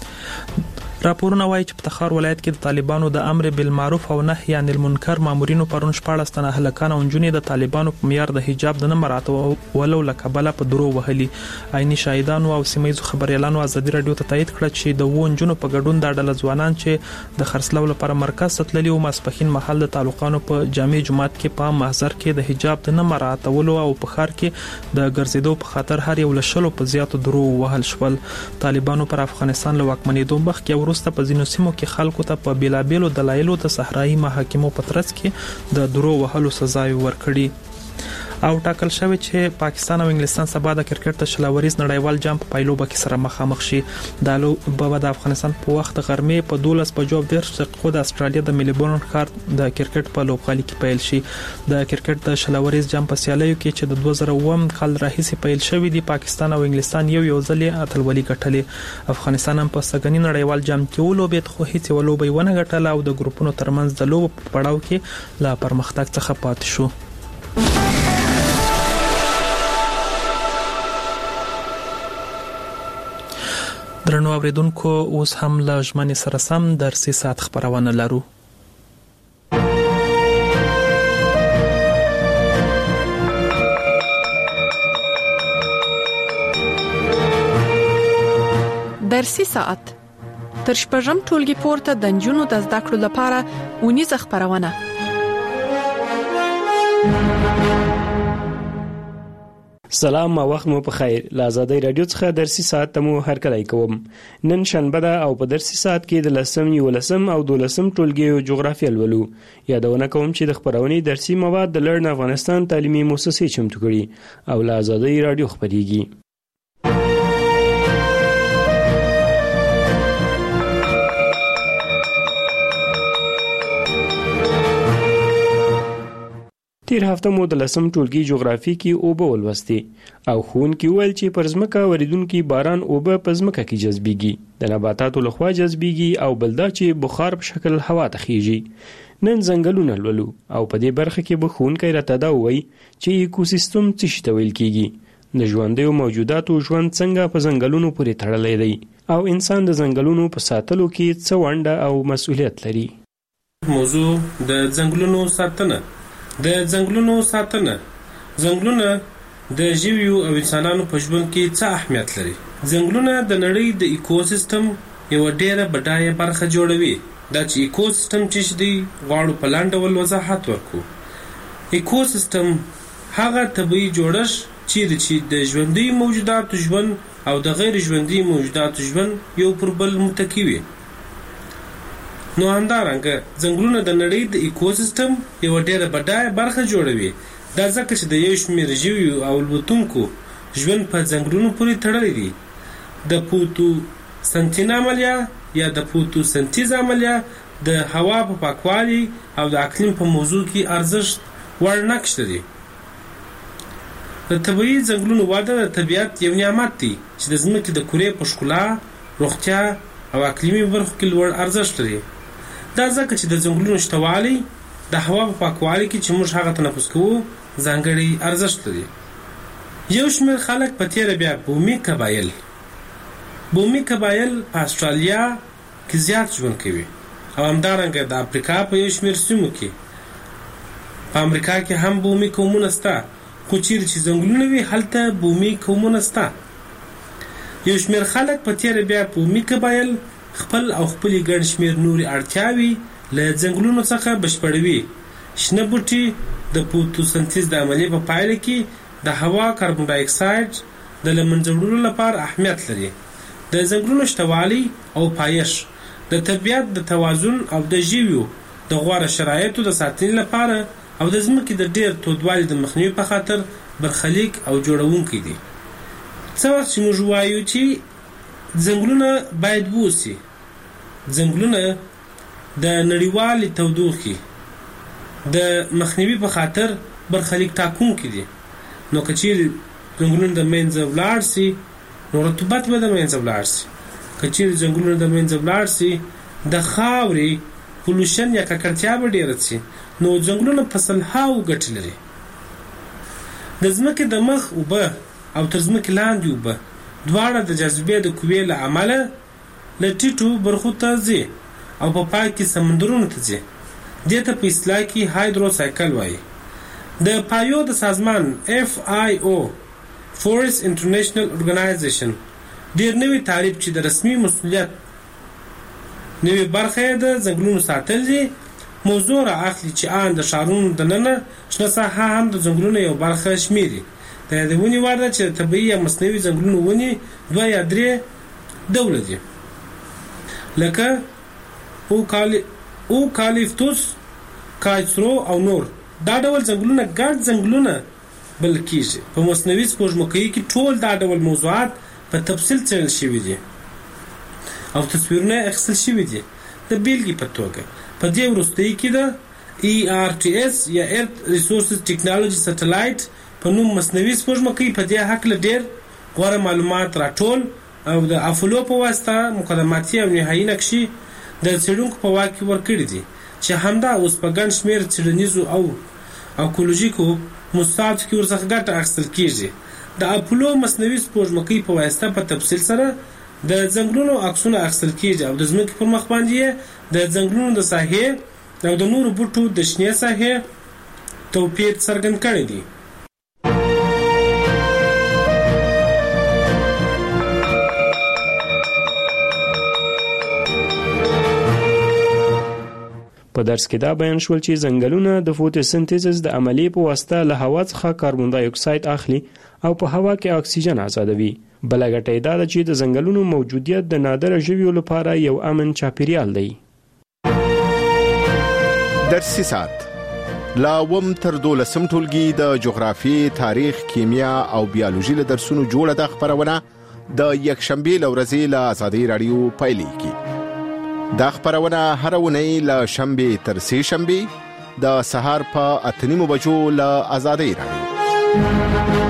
راپورونه وايي چې په تخار ولایت کې د طالبانو د امر بالمعروف او نهي عن المنکر مامورینو پرون شپاړس تنه هلکان او نجونې د طالبانو په معیار د حجاب د نه مراعاتولو له کبله په درو وهلي. عیني شاهدانو او سیمایي خبريالانو ازادي رادیو ته تایید کړ چې د وو نجونو په ګډون د ډله ځوانان چې د خرڅلو لپاره مرکز تللي او ماسپخین محل د تعلقانو په جامع جماعت کې په محضر کې د حجاب د نه مراعاتولو او په خار کې د ګرځېدو په خاطر هر یو لشلو په زیاتو درو وهل شول. طالبانو پر افغانستان له واکمنېدو مخکې وروسته په ځینو سیمو کې خلکو ته په بیلابیلو دلایلو د صحرایي محاکمو په ترڅ کې د درو وهلو سزا ورکړي او ټاکل شوی چې پاکستان او انګلستان سبا د کرکټ د شلاوریز نړیوال جام په پایلوبه کې سره مخامخ شي. د لوبه د افغانستان په وخت غرمې په دولس بجو د خود استرالیا د ملبورن ښار د کرکټ په لوبغالي کې پیل شي. د کرکټ د شلاوریز جام په سیالیو کې چې د دوه زره اووم کال راهیسې پیل شوی دی پاکستان او انګلستان یو یو ځل اتلولي ګټلې. افغانستان هم په سګنی نړیوال جام کې ولوبېد خو هیڅ ولوبې ونه ګټله او د ګروپونو ترمنځ د لوب په پړاو کې لا پرمختګ څخه پاتې شو. درنو اوریدونکو اوس هم له ژمنې سره سم درسي ساعت خبرونه لرو. درسي ساعت تر شپږم ټولګي پورته د نجونو د زده کړو لپاره ونیزه خبرونه. سلام او وخت مو په خیر. له آزادۍ رادیو څخه درسي ساعت ته مو هرکلی کوم. نن شنبه ده او په درسي ساعت کې د لسم یولسم او دولسم ټولګي جغرافیه لولو. یادونه کوم چې د خبرونې درسي مواد د لرن افغانستان تعلیمي مؤسسې چمتو کړي او له آزادۍ رادیو خبريږي. تیر هفته مو د لسم ټولګي جغرافي کې اوبه ولوستي او ښوونکي وویل چې پر ځمکه وریدونکي باران اوبه په ځمکه کې جذبیږي، د نباتاتو لخوا جذبیږي او بل دا چې بخار په شکل هوا ته خیږي. نن ځنګلونه لولو او په دې برخه کې به ښوونکی راته دا ووایي چې ایکوسیستم څه شي ته ویل کیږي، د ژوندیو موجوداتو ژوند څنګه په ځنګلونو پورې تړلی دی او انسان د ځنګلونو په ساتلو کې څه ونډه او مسؤلیت لري. موضوع د ځنګلونو ساتنه. د ځنګلونو ساتنه ځنګلونه د ژویو او انسانانو په ژوند کې څه اهمیت لري. ځنګلونه د نړۍ د ایکوسیستم یو ډېره بډایه برخه جوړوي. دا چې ایکوسیستم چې دی غواړو په لاندې ډول وضاحت ورکړو. ایکوسیستم هغه طبیعي جوړښت چې د ژوندي موجوداتو ژوند او د غیر ژوندي موجوداتو ژوند یو پر بل متکی وي. نو همدارنګه ځنګلونه د نړۍ د ایکوسیستم یو ډېره بډایه برخه جوړوي. دا ځکه چې د یو شمېر ژویو او الوتونکو ژوند په ځنګلونو پورې تړلی دی. د فوتوسنتیز عملیه یا د فوتوسنتیز عملیه د هوا په پاکوالي او د اقلیم په موضوع کې ارزښت وړ نقش لري. د طبیعي ځنګلونو وده د طبیعت یو نعمت دی چې د ځمکې د کورې په ښکلا، روغتیا او اقلیمي برخو کې لوړ ارزښت لري. دا ځکه چې د ځنګلونو شتوالی د هوا په پاکوالي کې چې موږ هغه تنفس کوو ځانګړی ارزښت لري. یو شمېر خلک په تیره بیا بومي قبایل بومي قبایل په استرالیا کې زیات ژوند کوي او همدارنګه د افریقا په یو شمېر سیمو کې. په امریکا کې هم بومي قومونه شته، خو چیرې چې ځنګلونه وي هلته بومي قومونه شته. یو شمېر خلک په تیره بیا بومي قبایل خپل او خپلې ګڼ شمېر نورې اړتیاوې له ځنګلونو څخه بشپړوي. شنه بوټي د فوتوسنتیز د عملیې په پایله کې د هوا کاربن ډای اکساید د له منځه وړلو لپاره اهمیت لري. د ځنګلونو شتوالی او پایښت د طبیعت د توازن او د ژویو د غوره شرایطو د ساتنې لپاره او د ځمکې د ډېر تودوالي د مخنیوي په خاطر برخلیک او جوړونکی دي. څه وخت چې موږ وایو چې ځنګلونه باید ووسي، ځنګلونه د نړیوالې تودوخې د مخنیوي په خاطر برخلیک ټاکونکي دي. نو که چیرې ځنګلونه د منځه ولاړ سي نو رطوبت به د منځه ولاړ سي. که چیرې ځنګلونه د منځه ولاړ سي د خاورې پولوشن یا ککړتیا به ډېره سي. نو ځنګلونه په سلهاوو ګټې لري. د ځمکې د مخ اوبه او تر ځمکې لاندې اوبه دواړه د جاذبې د قوې له امله له ټیټو برخو ته ځي او په پای کې سمندرونو ته ځي. دې ته په اصطلاح کې هایدرو سایکل وایي. د پایو د سازمان اف آی او فورست انټرنیشنل اورګنایزیشن ډېر نوی تعریف چې د رسمي مسؤلیت نوی برخه د ځنګلونو ساتل دي موضوع را اخلي چې آن د ښارونو دننه شنه ساحه هم د ځنګلونو یو برخه شمیري. د یادونې وړ ده چې طبیعي یا مصنوعي ځنګلونو ونې دوه یا درې ډوله دي، لکه اوکالیپتوس، کایسرو او نور. دا ډول ځنګلونه ګډ ځنګلونه بلل کېږي. په مصنوعي سپوږمکۍ کې ټول دا ډول موضوعات په تفصیل څېړل شوي دي او تصویرونه اخیستل شوي دي. د بیلګې په توګه په دې وروستۍ کې د ای آر ټي اس یا ارت ریسورسز ټیکنالوژي سټلایټ په نوم مصنوعي سپوږمکۍ په دې هکله ډېر غوره معلومات راټول او د افولو په واسطه مقدماتي او نهایي نقشې د څېړونکو په واک کې ورکړي دي چې همدا اوس په ګڼ شمېر څېړنیزو او اکولوژیکو موضوعاتو کې ورڅخه ګټه اخیستل کېږي. د اپولو مصنوعي سپوږمکۍ په واسطه په تفصیل سره د ځنګلونو عکسونه اخیستل کېږي او د ځمکې پر مخ باندې د ځنګلونو د ساحې او د نورو بوټو د شنې ساحې توپیر څرګند کړی دی. په په درس کې دا بیان شول چې ځنګلونه د فوتوسنتیز د عملیې په واسطه له هوا څخه کاربن دای اکساید اخلي او په هوا کې اکسیجن آزادوي. بله ګټه دا ده چې د ځنګلونو موجودیت د نادره ژویو لپاره یو امن چاپیریال دی. درسي ساعت لا وم تر دولسم ټولګي د جغرافي، تاریخ، کیمیا او بیولوژي له درسونو جوړه د خبرونه د یکشنبه لورځي له آزادي رادیو پایلیږي. دا خبرونه هر ونی له شنبه تر سه شنبه د سهار په اتنیمو بجو له آزادي رادیو.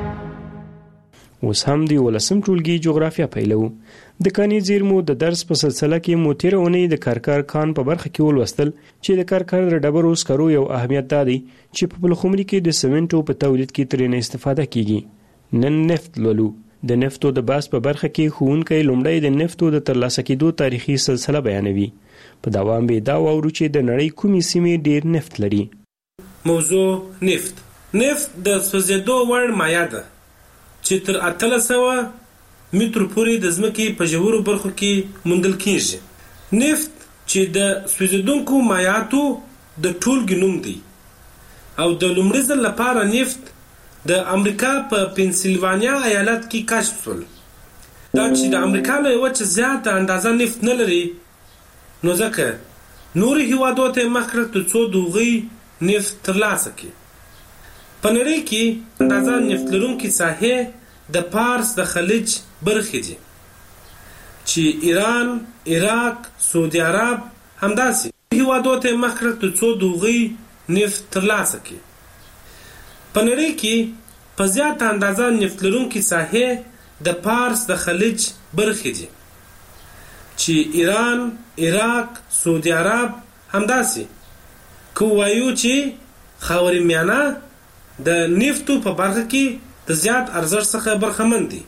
اوس هم دی ولسم ټولګي جغرافیا پیلو. د کاني زیرمو د درس په سلسله کې مو تیر اونۍ د کارکار کان په برخه کې ولوستل چې د کارکار د ډبرو سکرو یو اهمیت دی چې په پلخمري کې د سمنټو په تولید کې ترې استفاده کیږي. نن نفت لولو. د نفتو د باس په برخه کې ښوونکی لومړی د نفتو د ترلاسه کېدو تاریخي سلسله بیانوي. په دوام به دا واورو چې د نړۍ کومې سیمې ډیر نفت لري. موضوع نفت. نفت د سوځېدو وړ مایع ده چې تر اتلس سوه مترو پورې د ځمکې په ژورو برخو کې موندل کیږي. نفت چې د سوځېدونکو مایعاتو د ټولګې نوم دی او د لومړي ځل لپاره نفت د امریکا په پنسلوانیا ایالت کې کشف شول. دا چې د امریکا له وچې زیاته اندازه نفت نه لري نو ځکه نورو هیوادو ته مخ کړه ترڅو د هغوی نفت ترلاسه کړي. په نړۍ کې اندازه نفت لرونکي ساحې د پارس د خلیج برخې دي چې ایران، عراق، سعودي عرب همداسې هیوادو ته مخ کړه ترڅو د هغوی نفت ترلاسه کړي. په نړۍ کې په زیاته اندازه نفت لرونکي ساحې د پارس د خلیج برخې دي چې ایران، عراق، سعودي عرب همداسې که وایو چې خاورې میانه د نفتو په برخه کې د زیات ارزښت څخه برخمن دي.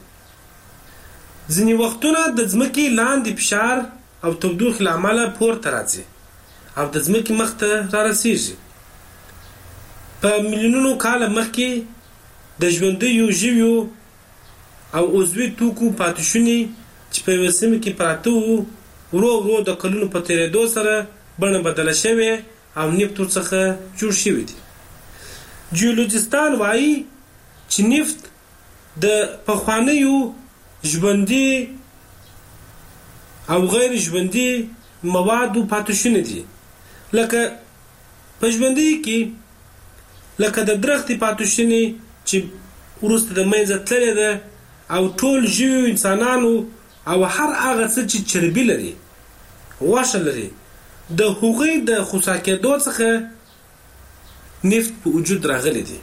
ځینې وختونه د ځمکې لاندې فشار او تودوخې له امله پورته راځي او د ځمکې مخ ته رارسیږي. په میلیونونو کاله مخکې د ژوندیو ژویو او عضوي توکو پاتې شونې چې په یوه سیمه کې پراته وو ورو ورو د کلونو په تېرېدو سره بڼه بدله شوې او نفت ورڅخه جوړ شوي دي. جیولوجستان وایي چې نفت د پخوانیو ژوندي او غیر ژوندي موادو پاتې شونې دي. لکه په ژوندي کې لکه د درختې پاتې شونې چې وروسته د منځه تللې ده او ټول ژویو انسانانو او هر هغه څه چې چربي لري، غوښه لري، د هغوی د خوسا کېدو څخه نفت په وجود راغلی دی.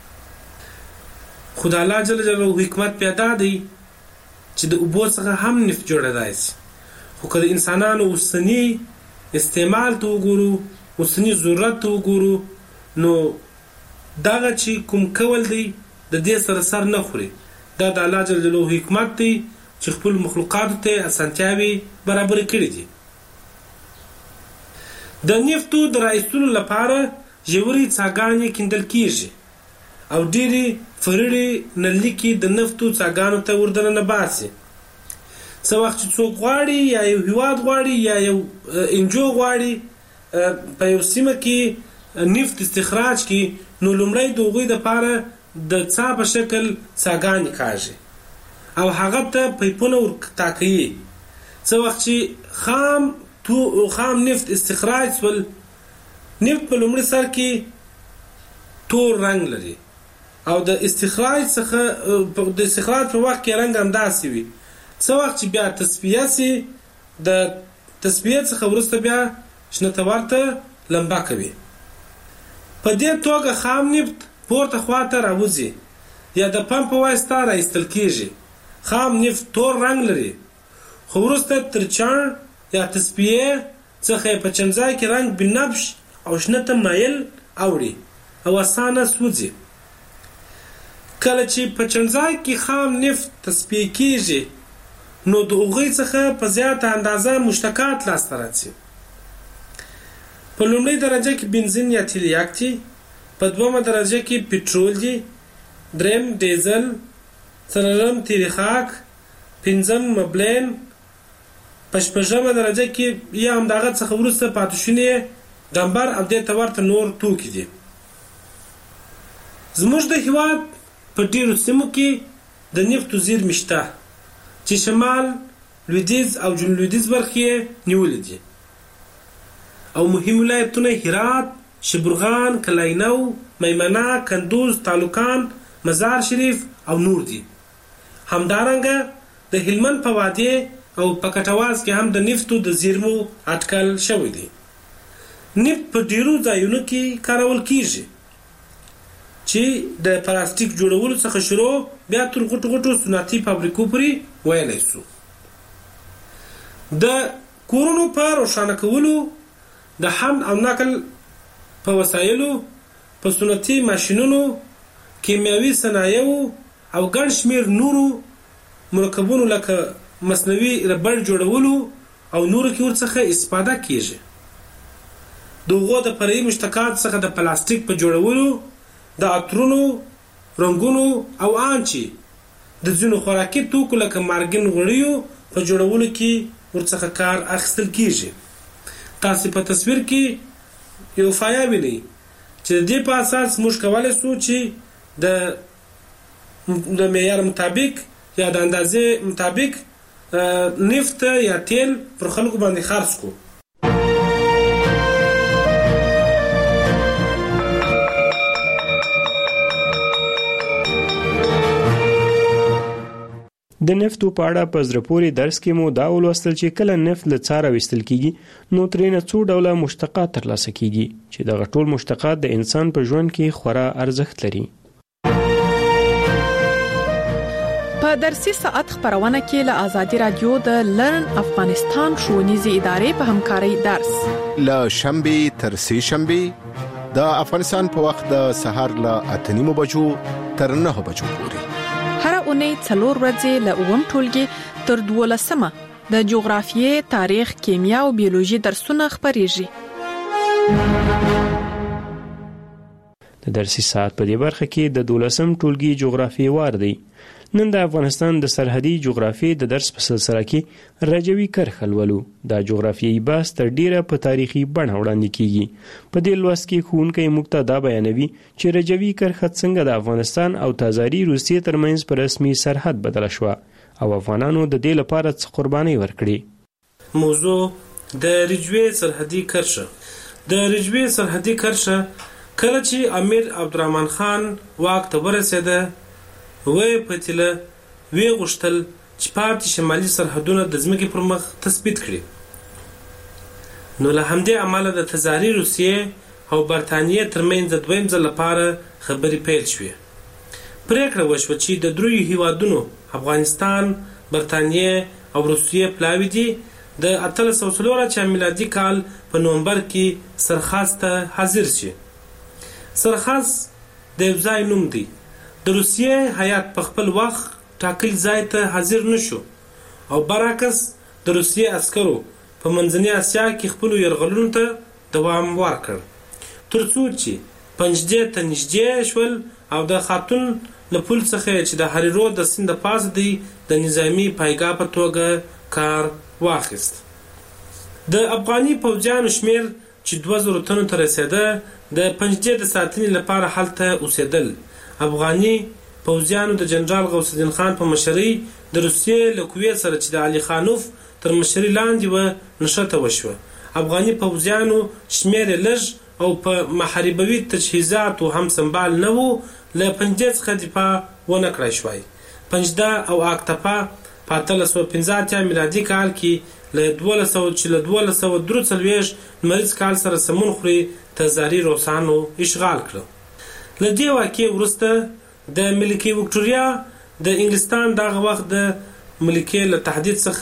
خو د الله جل جلاله حکمت پیدا دی چې د اوبو څخه هم نفت جوړېدای شي. خو که د انسانانو اوسني استعمال ته وګورو، اوسني ضرورت ته وګورو، نو دغه چې کوم کول دی د دې سره سر نه خوري. دا د الله جل جلاله حکمت دی چې خپل مخلوقاتو ته اسانتیاوې برابرې کړي دي. د نفتو د رایستلو لپاره ژورې څاګانې کیندل کیږي او ډېرې فرړې نلکې د نفتو څاګانو ته وردننه باسي. څه وخت چې څوک غواړي یا یو هیواد غواړي یا یو انجو غواړي په یو سیمه کې نفت استخراج کړي نو لومړی د هغوی دپاره د څا په شکل څاګانې کاږي او هغه ته پیپونه ورټاکوي. څه وخت چې خام تو خام نفت استخراج سول، نفت په لومړي سر کې تور رنگ لري او د استخراج څخه د استخراج په وخت کې رنگ همداسې وي. څه وخت چې بیا تصفیه سي، د تصفیه څخه وروسته بیا شنه تورته لمبا کوي. په دې توګه خام نفت پورته خواته راوځي یا د پمپ په واسطه راایستل کیږي. خام نفت تور رنگ لري خو وروسته تر چاڼ یا تصفیه څخه په چمځای کې رنگ بنفش او شنه ته مایل اوړي او اسانه سوځي. کله چې په چمځای کې خام نفت تصفیه کیږي نو د هغوی څخه په زیاته اندازه مشتقات لاسته راځي. په لومړۍ درجه کې بنزین یا تیلیاک دي، په دومه درجه کې پټرول دي، دریم ډیزل، څلورم تیل خاک، پنځم مبلین، په شپږمه درجه کې یا همدغه څخه وروسته پاتې شونې ډمبر او دې ته ورته نور توکي دي. زموږ د هیواد په ډیرو سیمو کې د نفتو زیرمې شته چې شمال، لویدیځ او جنوب لویدیځ برخې یې نیولې دي او مهم ولایتونه هرات، شبرغان، کلاینو، میمنه، کندوز، تالوکان، مزار شریف او نور دي. همدارنګه د هلمند په وادي او په کټواز کې هم د نفتو د زیرمو اټکل شوی دی. نفت په ډیرو ځایونو کې کارول کیږي چې د پلاستیک جوړولو څخه شروع بیا تر غټو غټو صنعتي فابریکو پورې ویلی شو. د کورونو په روښانه کولو، د حمل او نقل په وسایلو، په صنعتي ماشینونو، کیمیاوي صنایعو او ګڼ شمېر نورو مرکبونو لکه مصنوعي ربړ جوړولو او نورو کې ورڅخه استفاده کیږي. د هغو د فرعي مشتقات څخه د پلاستیک په جوړولو، د عطرونو، رنګونو او ان چې د ځینو خوراکي توکو لکه مارګین غوړیو په جوړولو کې ورڅخه کار اخیستل کیږي. تاسو په تصویر کې یو فایه وینئ چې د دې په اساس موږ کولی شو چې د د معیار مطابق یا د اندازې مطابق نفت یا تیل پر خلکو باندې خرڅ کړو. د نفتو په اړه په زړه پورې درس کې مو دا ولوستل چې کله نفت له څاره ویستل کیږي نو ترېنه څو ډوله مشتقات ترلاسه کیږي چې دغه ټول مشتقات د انسان په ژوند کې خورا ارزښت لري. په درسي ساعت خبرونه کې له آزادي رادیو د لرن افغانستان ښوونیزې ادارې په همکارۍ درس له شنبه تر سه شنبه د افغانستان په وخت د سهار له اته نیمو بجو تر نه بجو پورې. هر اونۍ څلور ورځې له اووم ټولګي تر دولسمه د جغرافیې، تاریخ، کیمیا او بیولوژي درسونه خبرېږي. د درسي ساعت په دې برخه کې د دولسم ټولګي جغرافیې وار دی. نن د افغانستان د سرحدي جغرافیې د درس په سلسله کې رجوي کرښه لولو. دا جغرافیایي بحث تر ډیره په تاریخي بڼه وړاندې کیږي. په دې لوست کې ښوونکی موږ ته دا بیانوي چې رجوي کرښه څنګه د افغانستان او تازاري روسیې ترمنځ په رسمي سرحد بدله شوه او افغانانو د دې لپاره څه قربانۍ ورکړي. موضوع د رجوي سرحدي کرښه. د رجوي سرحدي کرښه کله چې امیر عبدالرحمن خان واک ته ورسېده وی پتیله وی غوښتل چې پاتې شمالي سرحدونه د ځمکې پر مخ تثبیت کړي. نو له همدې امله د تزاري روسیې او برتانیې ترمنځ د دویم ځل لپاره خبرې پیل شوې. پریکړه وشوه چې د دریو هیوادونو افغانستان، برتانیې او روسیې پلاوي دي د اتلس سوه څلور اتیا میلادي کال په نومبر کې سرخاس ته حاضر شي. سرخاس د یو ځای نوم دی. د روسیې هیات په خپل وخت ټاکل ځای ته حاضر نشو او برعکس د روسیې عسکرو په منځنۍ اسیا کې خپل یرغلونو ته دوام ورکړ تر څو چې پنجدې ته نږدې شول او د خاتون له پل څخه چې د هریرو د سیند پاس دی د نظامی پایګاه په توګه کار واخیست. د افغاني پوځیانو شمیر چې دوه زره تنو ته رسېده د پنجدې د ساتنې لپاره هلته اوسېدل. افغاني پوځیانو د جنرال غوث الدین خان په مشرۍ د روسیې له قوې سره چې د علي خانوف تر مشرۍ لاندې و نښته وشوه. افغاني پوځیانو شمیر لږ او په محاربوي تجهیزاتو هم سنبال نه وو له پنجدې څخه دفاع ونه کړای شوای. پنجده او اکتپا په اتلس سوه پنځه اتیا میلادي کال کې له دولس سوه چې له دولس سوه درې څلوېښت لمریز کال سره سمون خوري تزاري روسانو اشغال کړ. له دې واقعې وروسته د ملکې وکټوریا د انګلستان دغه وخت د ملکې له تهدید څخه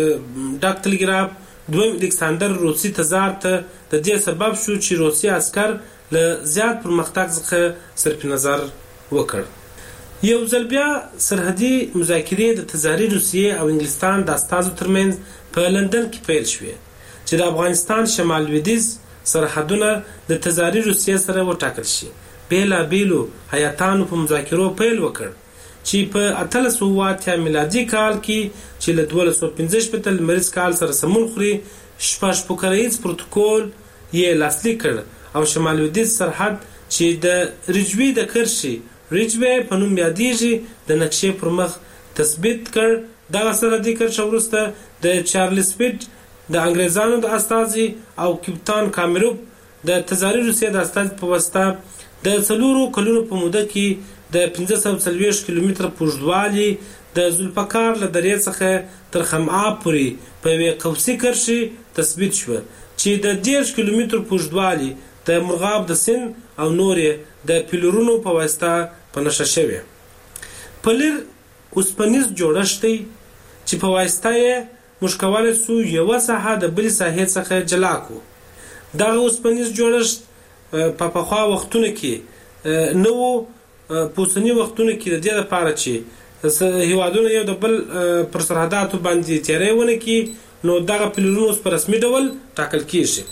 ډک ټلګراف دویم الکساندر روسي تزار ته د دې سبب شو چې روسي عسکر له زیات پرمختګ څخه صرف نظر وکړ. یو ځل بیا سرحدي مذاکرې د تزاري روسیې او انګلستان د استازو ترمنځ په لندن کې پیل شوې چې د افغانستان شمال لویدیځ سرحدونه د تزاري روسیې سره وټاکل شي. بیلا بیلو هیاتانو په مذاکرو پیل وکړ چې په اتلس سوه اتیا میلادي کال کې چې له دولس سوه پنځه شپېته لمریز کال سره سمون خوري شپږ پوکریز پروتوکول یې لاسلیک کړ او شمال لویدیځ سرحد چې د رجوی د کرشي رجوی په نوم یادېږي د نقشې پر مخ تثبیت کړ. دغه سرحدي کرښه وروسته د چارلز پیټ د انګریزانو د استازي او کپتان کامروف د تزاري روسیې د استازي په واسطه د څلورو کلونو په موده کې د پنځه سوه څلوېښت کیلومتره اوږدوالي د ذوالفقار له درې څخه تر خمعاب پورې په یوې قوسي کرښې تثبیت شوه چې د دېرش کیلومترو په اوږدوالي د مرغاب د سیند او نورې د پیلرونو په واسطه په نښه شوې. پلر اوسپنیز جوړښت دی چې په واسطه یې موږ کولی سو یوه ساحه د بلې ساحې څخه جلا کړو. دغه اوسپنیز جوړښت په پخوا وختونو کې نه و. په اوسني وختونو کې د دې لپاره چې هیوادونه یو د بل پر سرحداتو باندې تیری ونه کړي نو دغه پلرونه اوس په رسمي ډول ټاکل کیږي.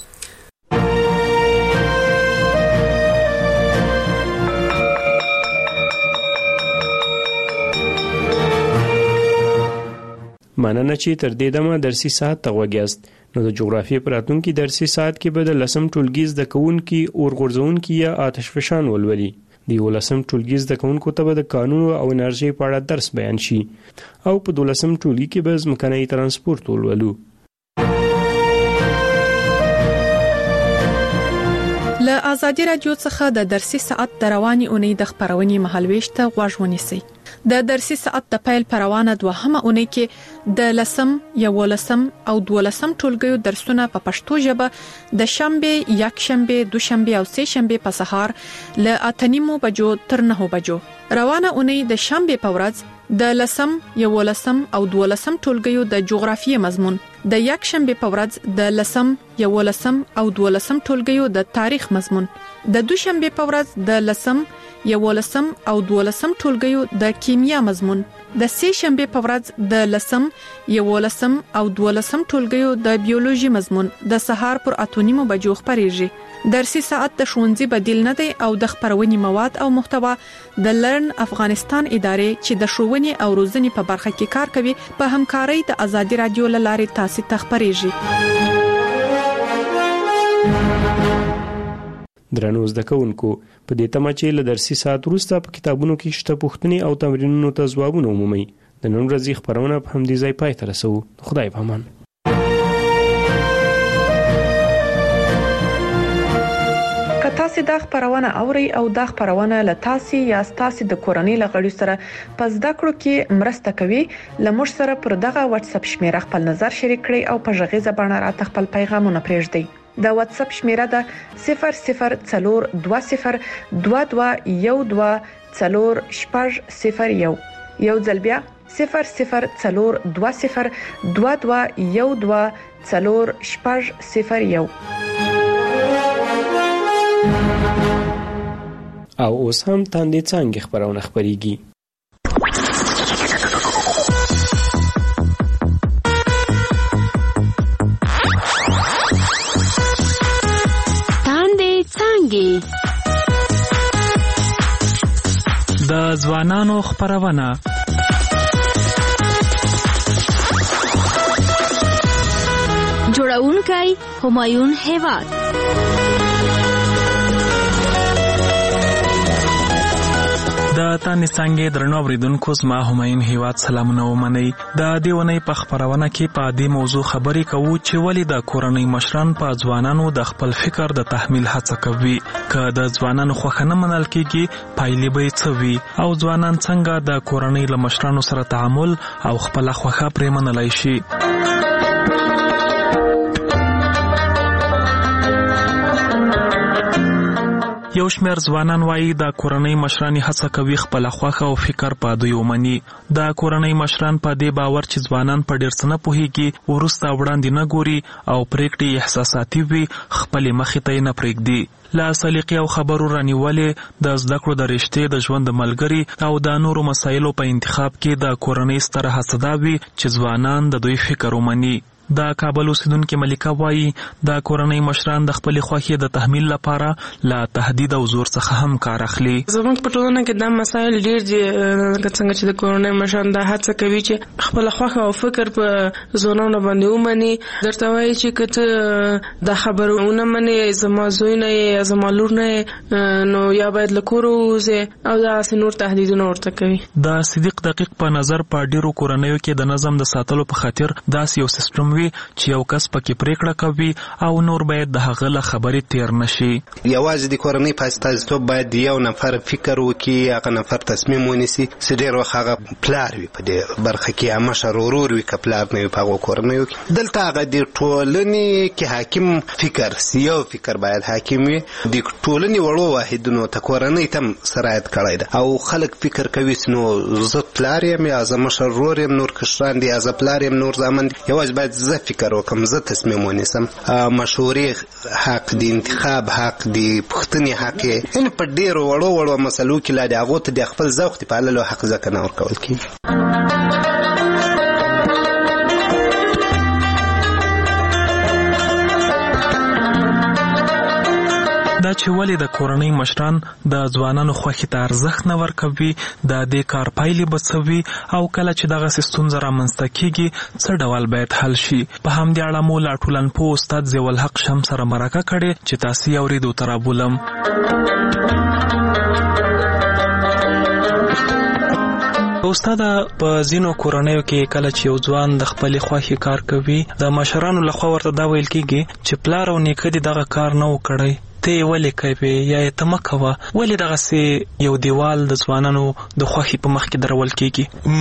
مننه چې تر دې دمه درسي ساعت ته غوږیاست. نو د جغرافیې په راتلونکي درسي ساعت کې به د لسم ټولګي زده کوونکي اور غورځونکي یا آتش فشان ولولي. د یولسم ټولګي زده کوونکو ته به د قانون او انرژي په اړه درس بیان شي او په دولسم ټولګي کې به ځمکنی ترانسپورت ولولو. له ازادي رادیو څخه د درسي ساعت د رواني اونۍ د خبرونې مهالويش ته غوږ ونیسئ. د درسي ساعت د پیل پروانه دوهمه اونۍ کې د لسم، یولسم او دولسم ټولګیو درسونه په پښتو ژبه د شنبه، یکشنبه، دوشنبه او سه شنبه په سهار له اتنیمو بجو تر نهو بجو. روانه اونۍ د شنبه په ورځ د لسم، یولسم او دولسم ټولګیو د جغرافیې مضمون، د یکشنبه په ورځ د لسم، یولسم او دولسم ټولګیو د تاریخ مضمون، د دوشنبه په ورځ د لسم، یولسم او دولسم ټولګیو د کیمیا مضمون، د سه شنبه په ورځ د لسم، یولسم او دولسم ټولګیو د بیولوژي مضمون د سهار پر اتونیمو بجو خبريږي. درسي ساعت د ښوونځي بدیل نه دی او د خبرونې مواد او محتوا د لرن افغانستان ادارې چې د ښوونې او روزنې په برخه کې کار کوي په همکارۍ د ازادي رادیو لارې تاسو ته خبريږي. درنو زده کوونکو، په دې تمه چې له درسي ساعت وروسته په کتابونو کې شته پوښتنې او تمرینونو ته ځوابونه ومومئ، د نن ورځې خبرونه په همدې ځای پای ته رسوو. خدای په امان. که تاسو دا خبرونه اورئ او دا خبرونه له تاسو یا تاسو د کورنۍ لغړي سره پس دا کړو کې مرسته کوي، لمر سره پر دغه واتس اپ شمیره خپل نظر شریک کړئ او په ژغې زبانه راته خپل پیغامونه پرېږدئ. د واتس اپ شمیره ده صفر صفر څلور دوه صفر دوه دوه یو دوه څلور شپږ صفر یو. یو ځل بیا صفر صفر څلور دوه صفر دوه دوه یو دوه څلور شپږ صفر یو. او اوس هم تاندې څنګه خبرونه خبريږي. د ځوانانو خبرونه جوړونکی همایون هیواد. د تانې څنګه درنو اوریدونکو زما همایون هیواد سلامونه ومنئ. د دې ونې په خبرونه کې په دې موضوع خبرې کوو چې ولې د کورنۍ مشران په ځوانانو د خپل فکر د تحمیل هڅه کوي. که د ځوانانو خوښه نه منل کېږي پایلې به څه وي او ځوانان څنګه د کورنۍ له مشرانو سره تعامل او خپل خوښه پرې منلای شي. یو شمېر ځوانان وایي د کورنۍ مشران هڅه کوي خپل خوښه او فکر په دوی ومني. د کورنۍ مشران په دې باور چې ځوانان په ډېر څه نه پوهېږي، وروسته وړاندې نه ګوري او پرېکړې احساساتي وي، خپلې مخې ته یې نه پرېږدي. له سلیقې او خبرو رانیولې د زده کړو د رشتې د ژوند د ملګري او د نورو مسایلو په انتخاب کې د کورنۍ ستره هڅه دا وي چې ځوانان د دوی فکر ومني. د کابل اوسیدونکو ملکه وایي د کورنۍ مشران د خپل خوښي د تحمیل لپاره لا تهدید او زور څخه هم کار اخلي. زموږ په ټولنه کې دا مسایل ډیر دي، څنګه چې د کورنۍ مشران د هڅه کوي چې خپل خوښه او فکر په ځوانانو باندې ومني. درته وایي چې کته د خبرونه مني زما زوی نه یا زما لور نه نو یا باید لکور وځي او دا نور تهدیدونه ورته کوي. د صدیق دقیق په نظر په ډیرو کورنیو کې د نظم د ساتلو په خاطر داس یو سیستم وي چې یو کس پکې پریکړه کوي او نور باید د هغه له خبرې تیر نشي. یوازې د کورنۍ په استازیتوب باید یو نفر فکر وکړي، هغه نفر تصمیم ونیسي چې ډېر وخت هغه پلار وي په دې برخه کې، یا مشر ورور وي که پلار نه وي په هغو کورنیو کې. دلته هغه د ټولنې کې حاکم فکر یو فکر باید حاکم وي. د ټولنې وړو واحدونو ته کورنۍ ته هم سرایت کړی ده او خلک فکر کوي چې نو زه پلار یم یا زه مشر ورور یم، نور کشران دي، زه پلار یم، نور زامن دي. یوازې باید زه فکر وکړم، زه تصمیم ونیسم. مشورې حق دی، انتخاب حق دی، پوښتنې حق دی. یعنې په ډېرو وړو وړو مسلو کې لا د هغو ته د خپل ذوق د پاللو حق ځکه نه ورکول کېږي. دا چې ولې د کورنۍ مشران د ځوانانو خوښي ته ارزښت نه ورکوي، د دې کار پایلې به څه وي او کله چې دغه ستونزه رامنځته کیږي څه ډول باید حل شي. په همدې اړه مو لا ټولنپوه استاد ضیاء الحق شمس سره مرکه کړې چې تاسو یې اورېدو ته رابولم. استاد په ځینو کورنیو کې کله چې یو ځوان د خپل خوښي کار کوي د مشرانو لخوا ورته دا ویل کیږي چې پلار او نیکه دې دغه کار نه وکړي، ته ولې کوي یا ته مه کوه. ولې دغسې یو دیوال د ځوانانو د خوښي په مخ کې درول کیږي؟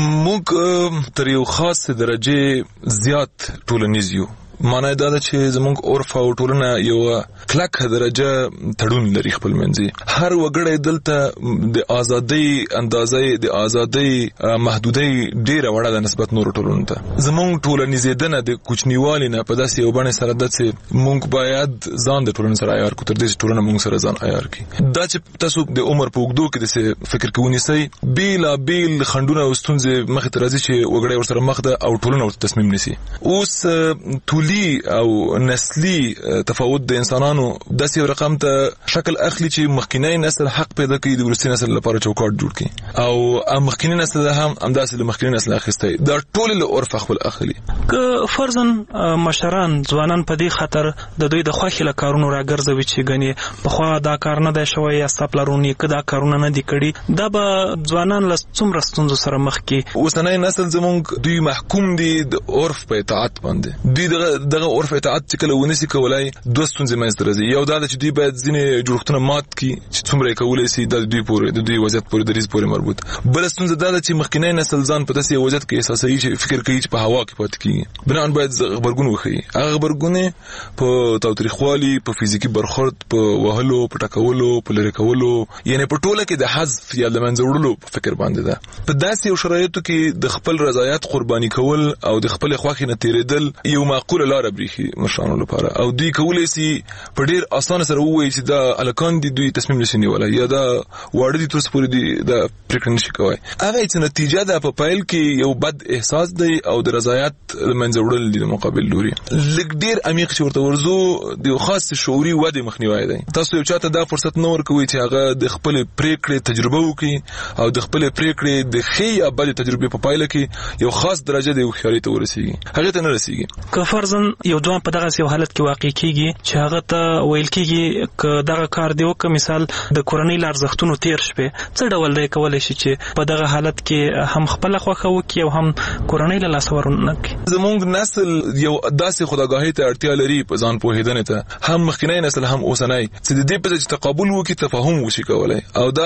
موږ تر یو خاص درجه زیات ټولنیز یو، معنی دا ده چې زموږ عرف او ټولنه یو کلکه درجه تړون لري خپل منځي. هر وګړی دلته د ازادۍ اندازې د ازادۍ محدودۍ ډیره وړه ده نسبت نورو ټولنو ته. زموږ ټولنیزېدنه د کوچنیوالي نه په داسې یو بڼې سره ده چې موږ باید ځان د ټولنې سره عیار کړو تر دې چې ټولنه موږ سره ځان عیار کړي. دا چې تاسو د عمر په اوږدو کې داسې فکر کې ونیسئ، بېلابېل خنډونه او ستونزې مخې ته راځي چې وګړی ورسره مخ ده او ټولنه ورته تصمیم نیسي. اوس ټولي او نسلی تفاوت د انسانانو داسې یو رقم ته شکل اخلي چې مخکینی نسل حق پیدا کوي د وروستي نسل لپاره چوکاټ جوړ کړي او مخکینی نسل هم همداسې له مخکینی نسل اخیستی. دا ټول له عرف خپل اخلي. که فرضاً مشران ځوانان په دې خاطر د دوی د خوښې له کارونو راګرځوي چې ګنې پخوا دا کار نه دی شوی یا ستا پلرونو که دا کارونه نه دي کړي، دا به ځوانان له څومره ستونزو سره مخ کړي. اوسنی نسل زموږ دوی محکوم دي د عرف په اطاعت باندې. دوی دغه دغه عرف اطاعت چې کله ونیسي کولای دوه ستونزې منځته راځي. یو دا ده چې دوی باید ځینې جوړښتونه مات کړي چې څومره یې کولی شي دا د دوی پورې د دوی وضعیت پورې دریځ پورې مربوط. بله ستونزه دا ده چې مخکینی نسل ځان په داسې وضعیت کې احساسوي چې فکر کوي چې په هوا کې پاتې کېږي. بناً باید غبرګون وښیي. هغه غبرګون په تاوتریخوالي، په فزیکي برخورد، په وهلو، په ټکولو، په لرې کولو، یعنې په ټوله کې د حذف یا د منځه وړلو په فکر باندې ده. په داسې یو شرایطو کې د خپل رضایت قرباني کول او د خپل خوښې نه تېرېدل یو معقوله لاره برېښي مشرانو لپاره او دوی کولی شي په ډېر اسانه سره ووایي چې دا هلکان دي دوی تصمیم نشي نیولی یا دا واړه دي تر اوسه پورې دي دا پرېکړه نشي کوی. هغه چې نتیجه ده په پیل کې یو بد احساس دی او د رضایت د منځه وړل دي د مقابل لوري. لږ ډېر عمیق چې ورته ورځو د یو خاص شعوري ودې مخنیوی دی. تاسو یو چاته دا فرصت نه ورکوئ چې هغه د خپلې پرېکړې تجربه وکړي او د خپلې پرېکړې د ښې یا بدې تجربې په پایله کې یو خاص درجه د هوښیارۍ ته ورسېږي. هغې ته نه رسېږي. که فرضاً یو ځوان په دغه یو حالت کې واقع کیږي چې هغه ته ویل کیږي که دغه کار دی وکړه، مثال د کورنۍ له ارزښتونو تیر شوې، څه ډول دی کولی شي چې په دغه حالت کې هم خپله خوښه وکړي او هم کورنۍ له لاسه ورونه کړي؟ زموږ نسل یو داسې خودآګاهۍ ته اړتیا لري په ځان پوهېدنې ته، هم مخکینی نسل هم اوسنی، چې د دې په ځای چې تقابل وکړي تفاهم وشي کولی. او دا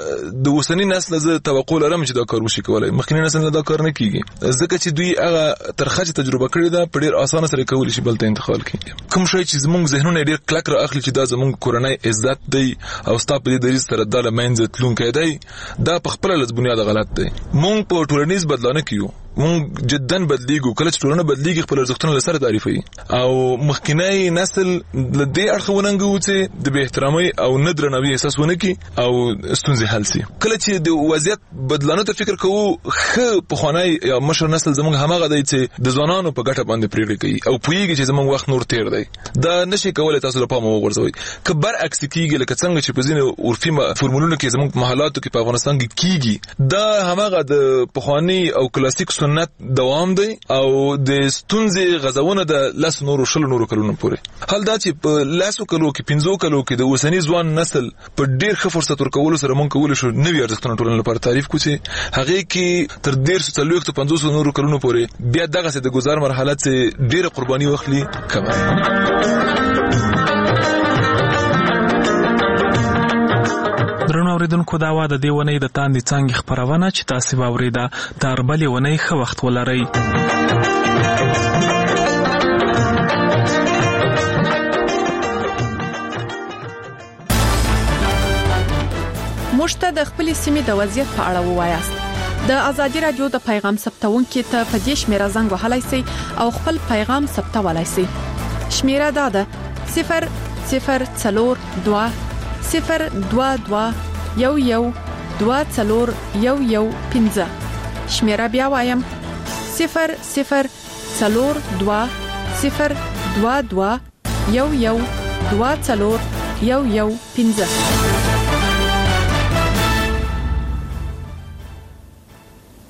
د اوسني نسل زه توقع لرم چې دا کار وشي کولی. مخکینی نسل نه دا کار نه کیږي ځکه چې دوی هغه ترخه چې تجربه کړې ده په ډېر اسانه سره کولی شي بل ته انتقال کړي. کوم شی چې زموږ ذهنونه ډېر کلک را اخلي چې دا زموږ کورنۍ عزت دی او ستا په دې دریځ سره دا له منځه تلونکی دی، دا په خپله له بنیاده غلط دی. موږ په ټولنیز بدلانه کې یو، مونږ جدن بدلیږو کله چې ټولنه بدلیږي خپل ارزښتونه لسره تعریفوي او مخکینی نسل د دې اړخوننګو چې د به احترامي او ندرنوي احساس ونه کی او ستونزې حل سي کله چې د وضعیت بدلانو ته فکر کوو خ په خوانای یا مشر نسل زمونږ همغه دی چې د ځوانانو په ګټه باندې پریکړه کوي او پویږي چې زمونږ وخت نور تیر دی دا نشي کولای تاسو له پامه وغورځوي که برعکس کیږي لکه څنګه چې په ځینو عرفي فورمولونو کې زمونږ په محلاتو کې په افغانستان کې کیږي دا همغه د پخوانی او کلاسیک سنت دوام دی او د ستونزې غزونه د لاس نورو شل نورو کلونو پورې حال دا چې په لاسو کلو کې پنځو کلو کې د اوسنی ځوان نسل په ډیر ښه فرصت ورکول سره مونږ کول شو نوې ارزښتونه ټولنې لپاره تعریف کوو چې هغه کې تر ډیر څلوېښت پنځوس نورو کلونو پورې بیا دغه څه د گزار مرحله چې ډیره قرباني واخلي کمه درنو اوریدونکو دا واده دی ونې د تاندې څنګه خبرونه چې تاسو باورې ده تر بلې ونې خو وخت ولرئ مشته د خپل سیمې د وضعیت په اړه ووایاست د ازادي رادیو د پیغام ثبتونکو ته په دې شمیره زنګ وهلای شئ او خپل پیغام ثبتولای شئ شمیره دا ده صفر صفر څلور دوه صفر دوه دوه یو یو دوه څلور یو یو پنځه شمیره بیا وایم صفر صفر څلور دوه صفر دوه دوه یو یو دوه څلور یو یو پنځه